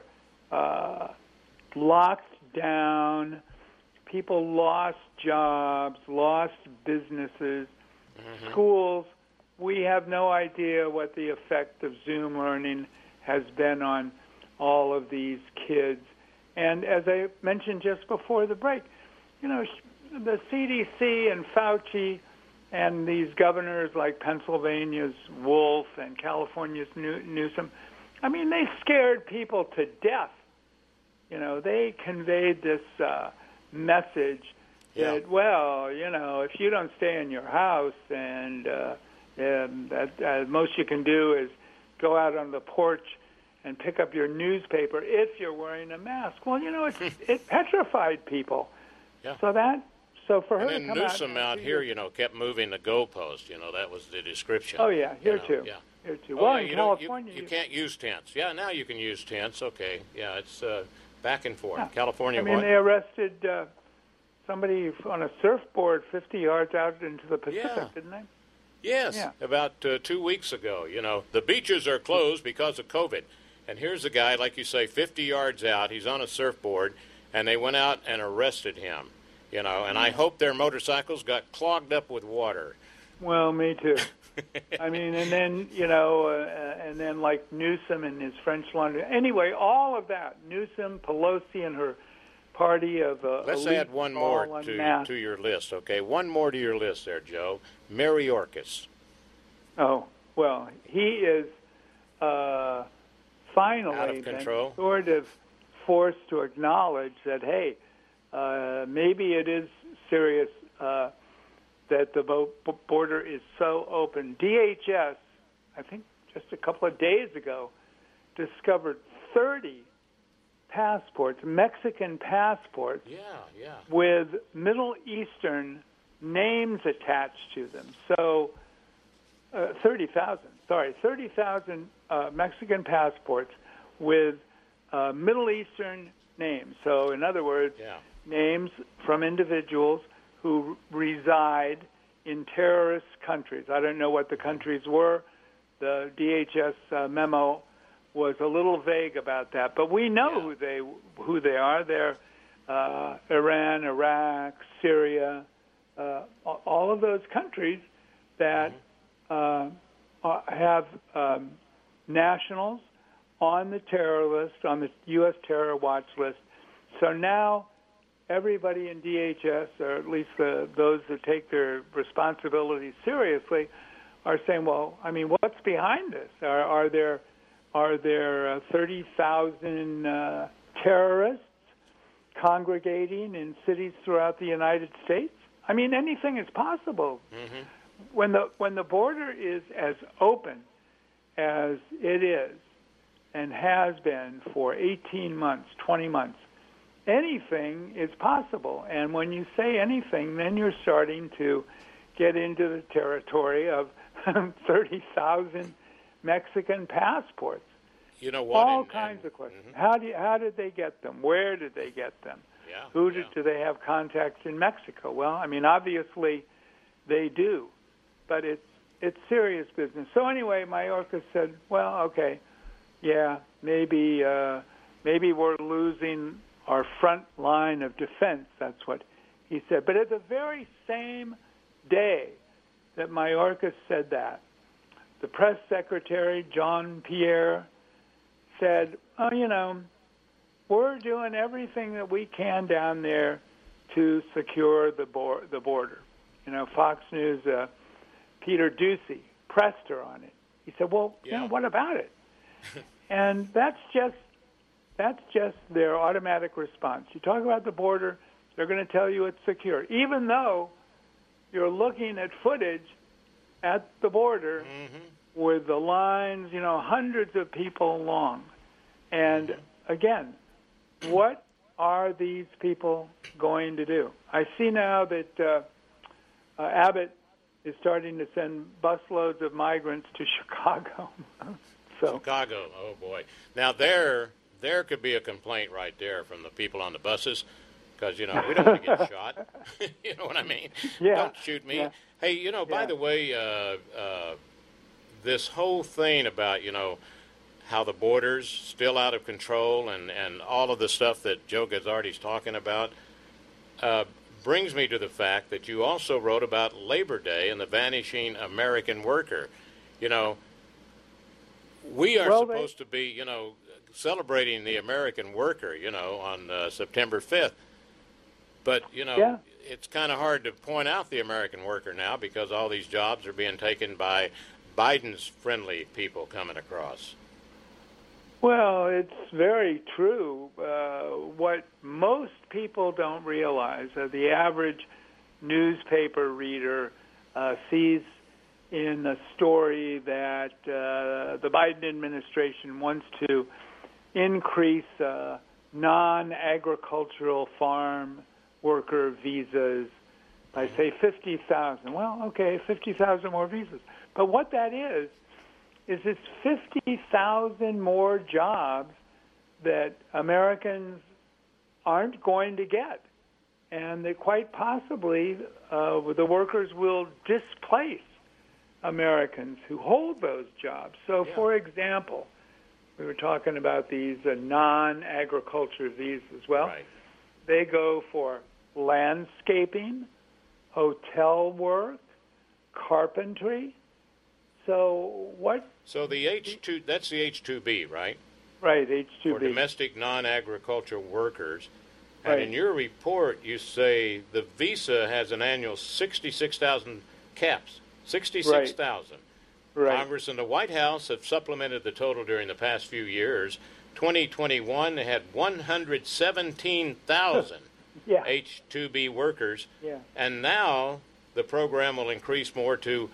locked down, people lost jobs, lost businesses, schools. We have no idea what the effect of Zoom learning has been on all of these kids. And as I mentioned just before the break, you know, the CDC and Fauci and these governors like Pennsylvania's Wolf and California's Newsom, I mean, they scared people to death. You know, they conveyed this message that, well, you know, if you don't stay in your house and that most you can do is go out on the porch and pick up your newspaper if you're wearing a mask. Well, you know, it petrified people. Yeah. So for her to come Newsom out here, you know, kept moving the goalpost. You know, that was the description. Oh, yeah, here too. Yeah. Here too. Oh, well, yeah, in California... You can't use tents. Yeah, now you can use tents. Okay. Yeah, it's back and forth. Yeah. California, I mean, they arrested somebody on a surfboard 50 yards out into the Pacific, didn't they? Yes, about 2 weeks ago. You know, the beaches are closed because of COVID. And here's a guy, like you say, 50 yards out. He's on a surfboard, and they went out and arrested him. You know, and I hope their motorcycles got clogged up with water. Well, me too. I mean, and then, you know, and then like Newsom and his French laundry. Anyway, all of that, Newsom, Pelosi and her party of Let's add one more to your list, okay? One more to your list there, Joe. Mayorkas. Oh, well, he is finally been sort of forced to acknowledge that, hey, maybe it is serious that the border is so open. DHS, I think just a couple of days ago, discovered 30 passports, Mexican passports, with Middle Eastern names attached to them. So 30,000 Mexican passports with Middle Eastern names. So in other words, names from individuals who reside in terrorist countries. I don't know what the countries were. The DHS memo was a little vague about that, but we know who they are. They're Iran, Iraq, Syria, all of those countries that have nationals on the terror list, on the U.S. terror watch list. So now everybody in DHS, or at least those that take their responsibilities seriously, are saying, well, I mean, what's behind this? Are there 30,000 terrorists congregating in cities throughout the United States? I mean, anything is possible. Mm-hmm. When the border is as open as it is and has been for 18 months, 20 months, anything is possible. And when you say anything, then you're starting to get into the territory of 30,000 Mexican passports. You know what? All kinds of questions. Mm-hmm. How did they get them? Where did they get them? Do they have contacts in Mexico? Well, I mean, obviously they do, but it's serious business. So anyway, Mayorkas said, well, okay, maybe we're losing our front line of defense. That's what he said. But at the very same day that Mayorkas said that, the press secretary, John Pierre, said, we're doing everything that we can down there to secure the border. Fox News, Peter Doocy pressed her on it. He said, well, what about it? And that's just their automatic response. You talk about the border, they're going to tell you it's secure, even though you're looking at footage at the border with the lines, hundreds of people long. And again, what are these people going to do? I see now that Abbott is starting to send busloads of migrants to Chicago. Chicago, oh boy. Now there could be a complaint right there from the people on the buses, because, we don't want to get shot. You know what I mean? Yeah. Don't shoot me. Yeah. Hey, by the way, this whole thing about, how the border's still out of control and all of the stuff that Joe Gazzardi's talking about brings me to the fact that you also wrote about Labor Day and the vanishing American worker. We are supposed to be, celebrating the American worker, on September 5th. But, it's kind of hard to point out the American worker now because all these jobs are being taken by Biden's friendly people coming across. Well, it's very true. What most people don't realize, the average newspaper reader sees in a story that the Biden administration wants to increase non-agricultural farm worker visas by, say, 50,000. Well, okay, 50,000 more visas. But what that is it's 50,000 more jobs that Americans aren't going to get. And that quite possibly the workers will displace Americans who hold those jobs. So, for example, we were talking about these non-agriculture visas. Well, they go for landscaping, hotel work, carpentry. So what? So the H2, that's the H-2B, right? Right, H-2B. For domestic non-agricultural workers. And in your report, you say the visa has an annual 66,000 caps. 66,000. Right. Congress and the White House have supplemented the total during the past few years. 2021, they had 117,000 H-2B workers. Yeah. And now the program will increase more to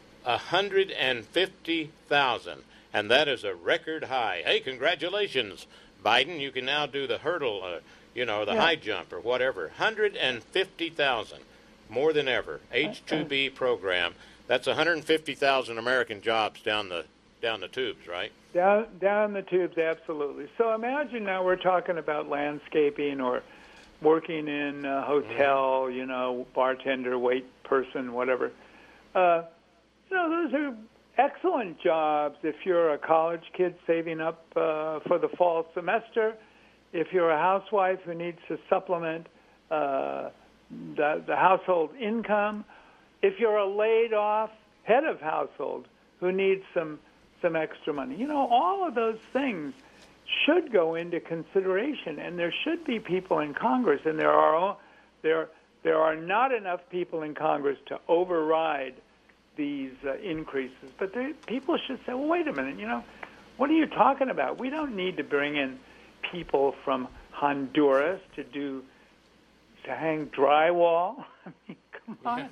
150,000. And that is a record high. Hey, congratulations, Biden. You can now do the hurdle, the high jump or whatever. 150,000 more than ever. H-2B program. That's 150,000 American jobs down the tubes, right? Down the tubes, absolutely. So imagine now we're talking about landscaping or working in a hotel, bartender, wait person, whatever. Those are excellent jobs if you're a college kid saving up for the fall semester, if you're a housewife who needs to supplement the household income, if you're a laid-off head of household who needs some extra money. All of those things should go into consideration, and there should be people in Congress, and there are not enough people in Congress to override these increases. But people should say, well, wait a minute, what are you talking about? We don't need to bring in people from Honduras to hang drywall. I mean, come on.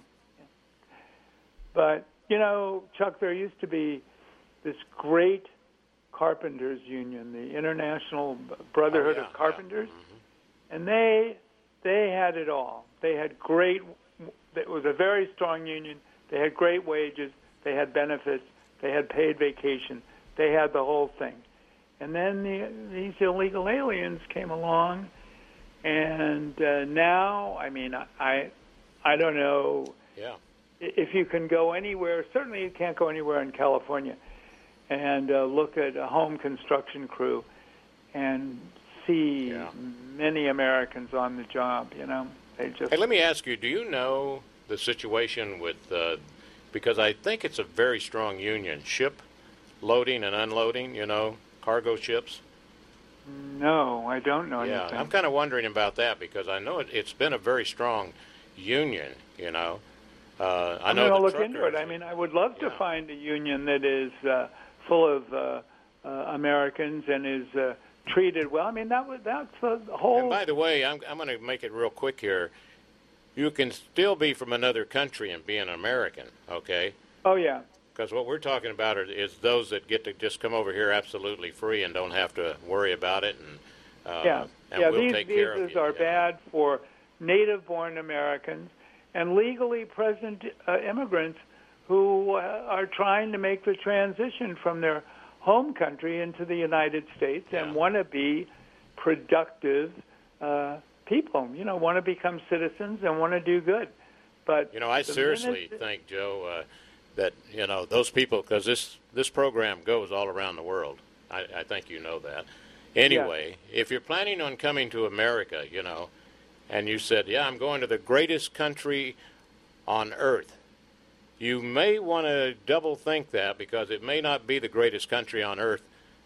But, Chuck, there used to be this great carpenters union, the International Brotherhood of Carpenters, and they had it all. They had it was a very strong union. They had great wages. They had benefits. They had paid vacation. They had the whole thing. And then these illegal aliens came along, and now, I mean, I don't know if you can go anywhere. Certainly you can't go anywhere in California and look at a home construction crew and see many Americans on the job, They just... Hey, let me ask you, do you know the situation with, because I think it's a very strong union, ship loading and unloading, cargo ships? No, I don't know anything. Yeah, I'm kind of wondering about that because I know it's been a very strong union, I know I'm going to look into it. I mean, I would love to find a union that is full of Americans and is treated well. I mean, that's the whole... And by the way, I'm going to make it real quick here. You can still be from another country and be an American, okay? Oh, yeah. Because what we're talking about is those that get to just come over here absolutely free and don't have to worry about it. And we'll take care of you. These visas are bad for native-born Americans and legally present immigrants who are trying to make the transition from their home country into the United States and want to be productive people, want to become citizens and want to do good. But I seriously think, Joe, that those people, because this program goes all around the world. I think you know that. Anyway, if you're planning on coming to America, and you said, I'm going to the greatest country on earth, you may want to double think that because it may not be the greatest country on earth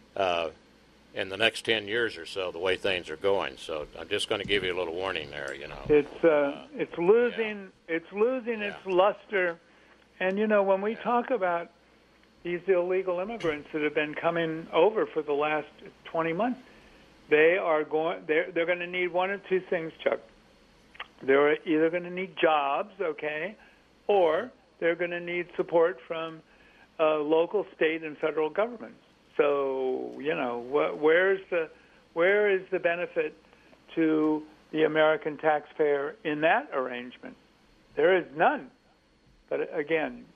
in the next 10 years or so, the way things are going. So I'm just going to give you a little warning there, It's losing its luster. And, when we talk about these illegal immigrants that have been coming over for the last 20 months, they're going to need one of two things, Chuck. They're either going to need jobs, okay, or they're going to need support from local, state, and federal governments. So, where is the benefit to the American taxpayer in that arrangement? There is none. But again,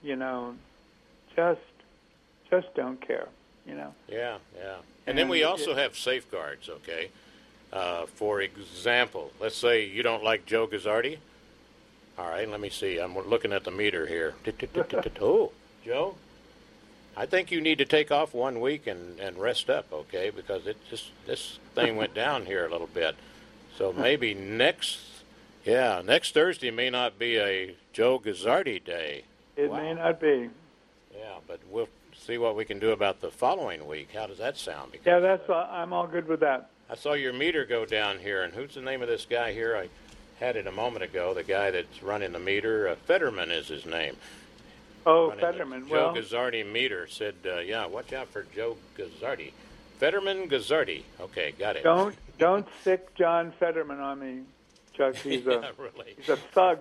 just don't care, Yeah. And then we also have safeguards, okay? For example, let's say you don't like Joe Guzzardi. All right, let me see. I'm looking at the meter here. Oh, Joe, I think you need to take off 1 week and rest up, okay? Because this thing went down here a little bit. So maybe next Thursday may not be a Joe Guzzardi day. It may not be. Yeah, but we'll see what we can do about the following week. How does that sound? Because, I'm all good with that. I saw your meter go down here, and who's the name of this guy here? I had it a moment ago, the guy that's running the meter. Fetterman is his name. Oh, Fetterman. Joe Guzzardi meter said, watch out for Joe Guzzardi. Fetterman Guzzardi. Okay, got it. Don't stick John Fetterman on me, Chuck. He's he's a thug.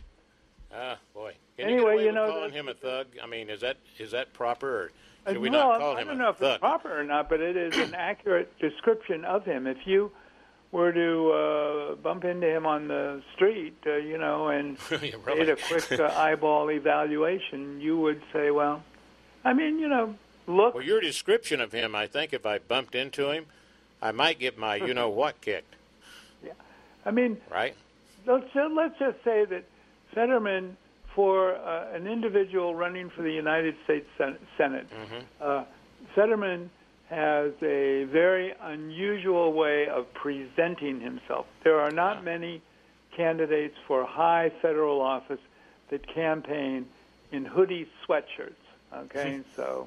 Boy. Anyway, calling him a thug. I mean, is that proper, or should we not call him a thug? I don't know if it's proper or not, but it is an accurate description of him. If you were to bump into him on the street, and made a quick eyeball evaluation, you would say, well, I mean, look. Well, your description of him, I think if I bumped into him, I might get my you-know-what kicked. Yeah. I mean, right? Let's just say that Fetterman, for an individual running for the United States Senate, Fetterman has a very unusual way of presenting himself. There are not many candidates for high federal office that campaign in hoodie sweatshirts. Okay, so,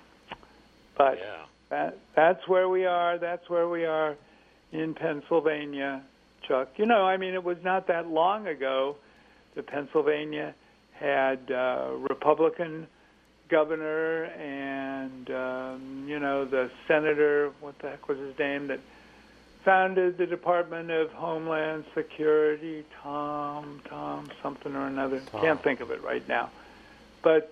but that's where we are. That's where we are in Pennsylvania, Chuck. It was not that long ago that Pennsylvania had Republican governor and, the senator, what the heck was his name, that founded the Department of Homeland Security, Tom something or another. Can't think of it right now. But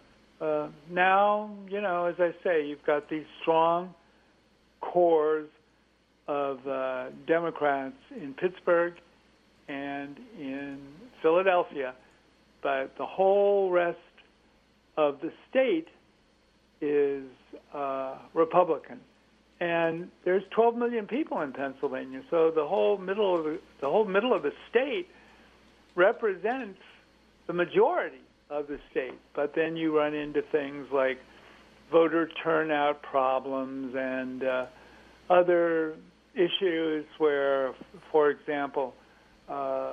now, as I say, you've got these strong cores of Democrats in Pittsburgh and in Philadelphia, but the whole rest of the state is Republican, and there's 12 million people in Pennsylvania. So the whole middle of the state represents the majority of the state. But then you run into things like voter turnout problems and other issues where, for example, the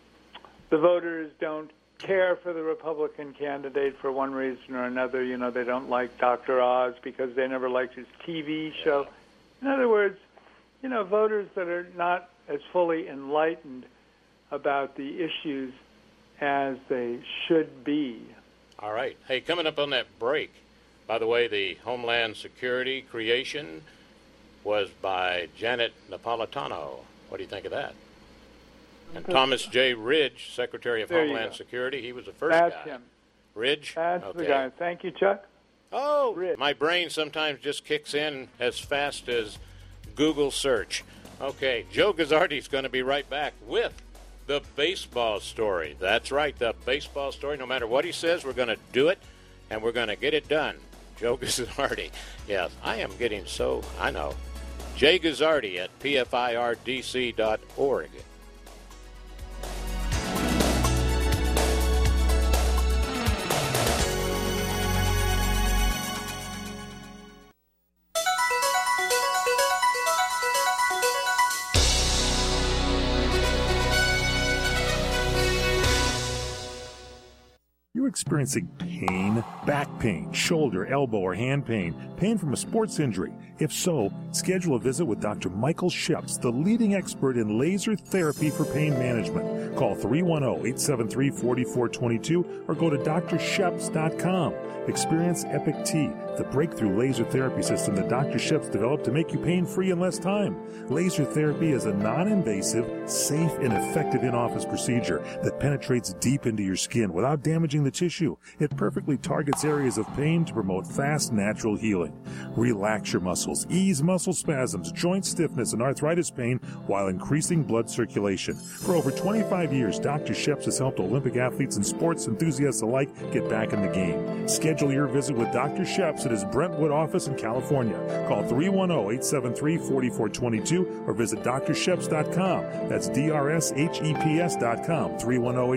voters don't care for the Republican candidate for one reason or another. They don't like Dr. Oz because they never liked his TV show. In other words, voters that are not as fully enlightened about the issues as they should be. All right. Hey, coming up on that break, by the way, the Homeland Security creation was by Janet Napolitano. What do you think of that? And Thomas J. Ridge, Secretary of Homeland Security, he was the first guy. That's him. Ridge? That's the guy. Thank you, Chuck. Oh, Ridge. My brain sometimes just kicks in as fast as Google search. Okay, Joe Guzzardi's going to be right back with the baseball story. That's right, the baseball story. No matter what he says, we're going to do it, and we're going to get it done. Joe Guzzardi. Yes, I am getting so, I know. Jay Guzzardi at pfirdc.org. Experiencing pain, back pain, shoulder, elbow, or hand pain, pain from a sports injury? If so, schedule a visit with Dr. Michael Sheps, the leading expert in laser therapy for pain management. Call 310-873-4422 or go to drsheps.com. Experience Epic T, the breakthrough laser therapy system that Dr. Sheps developed to make you pain-free in less time. Laser therapy is a non-invasive, safe, and effective in-office procedure that penetrates deep into your skin without damaging the tissue. It perfectly targets areas of pain to promote fast, natural healing. Relax your muscles, ease muscle spasms, joint stiffness, and arthritis pain while increasing blood circulation. For over 25 years, Dr. Sheps has helped Olympic athletes and sports enthusiasts alike get back in the game. Schedule your visit with Dr. Sheps at his Brentwood office in California. Call 310-873-4422 or visit drsheps.com. That's DRSHEPS.com.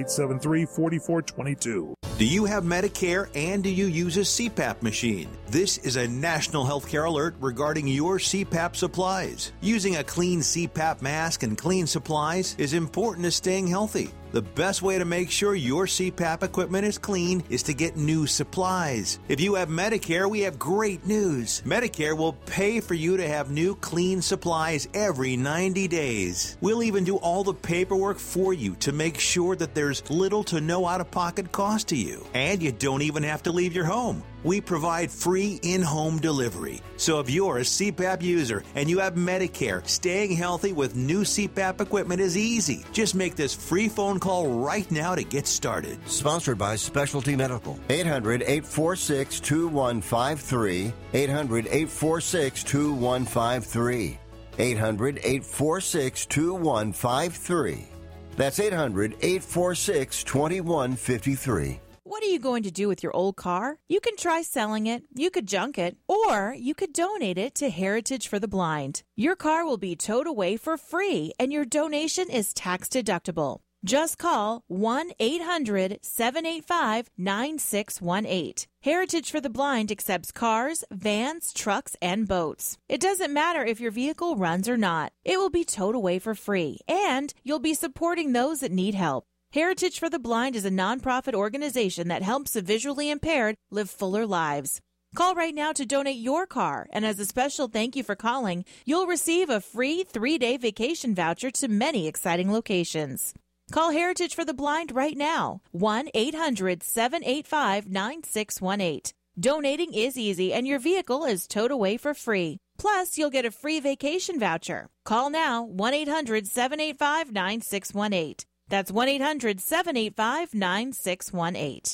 310-873-4422. Do you have Medicare and do you use a CPAP machine? This is a national healthcare alert regarding your CPAP supplies. Using a clean CPAP mask and clean supplies is important to staying healthy. The best way to make sure your CPAP equipment is clean is to get new supplies. If you have Medicare, we have great news. Medicare will pay for you to have new clean supplies every 90 days. We'll even do all the paperwork for you to make sure that there's little to no out-of-pocket cost to you. And you don't even have to leave your home. We provide free in-home delivery. So if you're a CPAP user and you have Medicare, staying healthy with new CPAP equipment is easy. Just make this free phone call right now to get started. Sponsored by Specialty Medical. 800-846-2153. 800-846-2153. 800-846-2153. That's 800-846-2153. What are you going to do with your old car? You can try selling it, you could junk it, or you could donate it to Heritage for the Blind. Your car will be towed away for free, and your donation is tax deductible. Just call 1-800-785-9618. Heritage for the Blind accepts cars, vans, trucks, and boats. It doesn't matter if your vehicle runs or not. It will be towed away for free, and you'll be supporting those that need help. Heritage for the Blind is a nonprofit organization that helps the visually impaired live fuller lives. Call right now to donate your car, and as a special thank you for calling, you'll receive a free 3-day vacation voucher to many exciting locations. Call Heritage for the Blind right now, 1-800-785-9618. Donating is easy, and your vehicle is towed away for free. Plus, you'll get a free vacation voucher. Call now, 1-800-785-9618. That's 1-800-785-9618.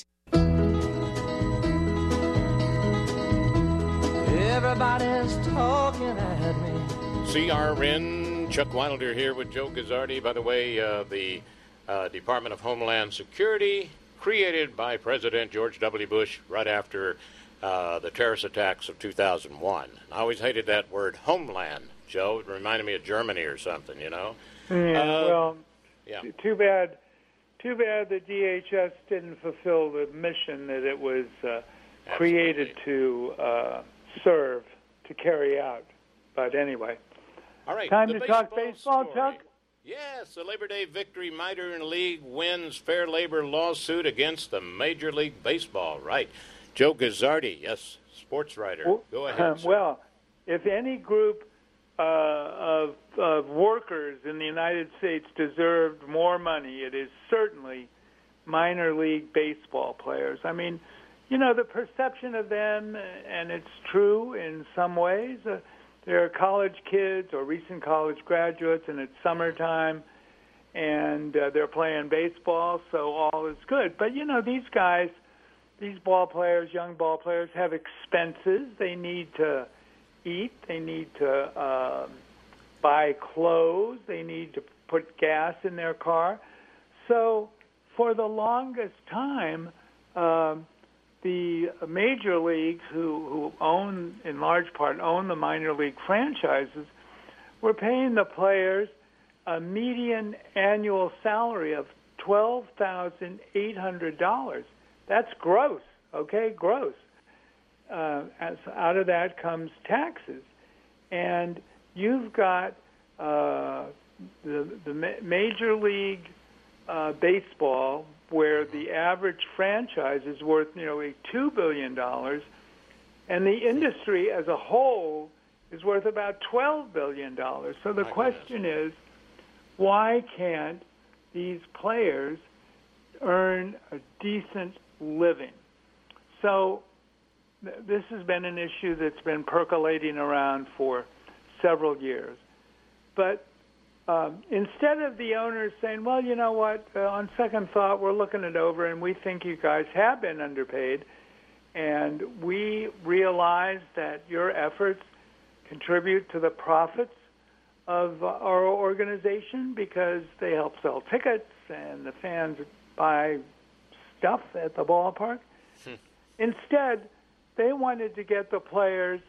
Everybody's talking at me. CRN, Chuck Wilder here with Joe Gazzardi. By the way, the Department of Homeland Security, created by President George W. Bush right after the terrorist attacks of 2001. I always hated that word homeland, Joe. It reminded me of Germany or something, you know. Yeah, Too bad the DHS didn't fulfill the mission that it was created to serve, to carry out. But anyway. All right. Time to talk baseball, Chuck? Yes, the Labor Day victory. Minor League wins fair labor lawsuit against the Major League Baseball. Right. Joe Gazzardi, yes, sports writer. Go ahead, sir. Well, if any group of workers in the United States deserved more money, it is certainly minor league baseball players. I mean, you know, the perception of them, and it's true in some ways, they're college kids or recent college graduates, and it's summertime, and they're playing baseball, so all is good. But, you know, these guys, these ball players, young ball players, have expenses. They need to eat. They need to buy clothes. They need to put gas in their car. So for the longest time, the major leagues, who own, in large part, own the minor league franchises, were paying the players a median annual salary of $12,800. That's gross, okay, gross. As out of that comes taxes. And you've got the Major League Baseball, where the average franchise is worth nearly $2 billion, and the industry as a whole is worth about $12 billion. So the question is, why can't these players earn a decent living? So this has been an issue that's been percolating around for several years. But instead of the owners saying, well, you know what, on second thought, we're looking it over, and we think you guys have been underpaid, and we realize that your efforts contribute to the profits of our organization because they help sell tickets and the fans buy stuff at the ballpark. Instead, they wanted to get the players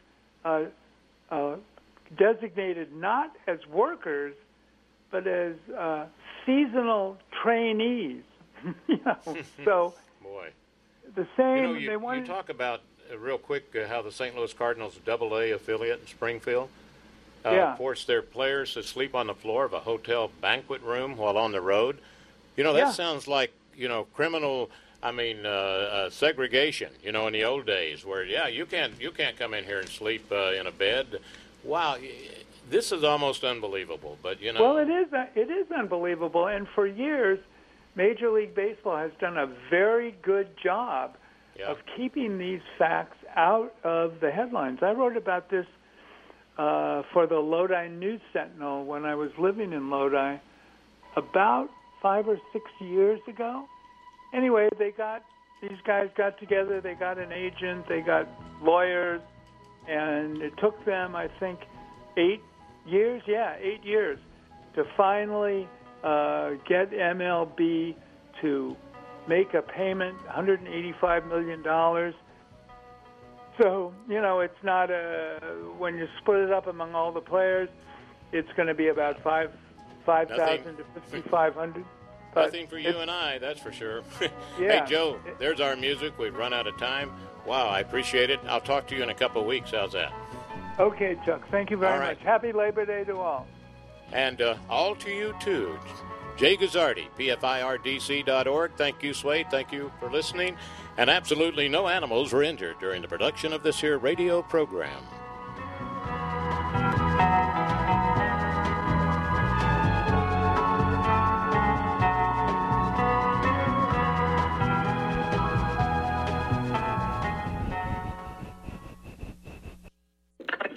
designated not as workers, but as seasonal trainees. So boy, the same. You talk about real quick how the St. Louis Cardinals AA affiliate in Springfield forced their players to sleep on the floor of a hotel banquet room while on the road. You know, that sounds like criminal. I mean, segregation. In the old days, where you can't come in here and sleep in a bed. Wow. This is almost unbelievable, but Well, it is unbelievable, and for years, Major League Baseball has done a very good job of keeping these facts out of the headlines. I wrote about this for the Lodi News Sentinel when I was living in Lodi about 5 or 6 years ago. Anyway, these guys got together, they got an agent, they got lawyers, and it took them, I think, 8 years, 8 years, to finally get MLB to make a payment, $185 million. So, it's not when you split it up among all the players, it's going to be about 5,000 to 5,500. Nothing for you and I, that's for sure. Hey, Joe, there's our music. We've run out of time. Wow, I appreciate it. I'll talk to you in a couple of weeks. How's that? Okay, Chuck. Thank you very much. Happy Labor Day to all. And all to you, too. Jay Guzzardi, PFIRDC.org. Thank you, Swade. Thank you for listening. And absolutely no animals were injured during the production of this here radio program.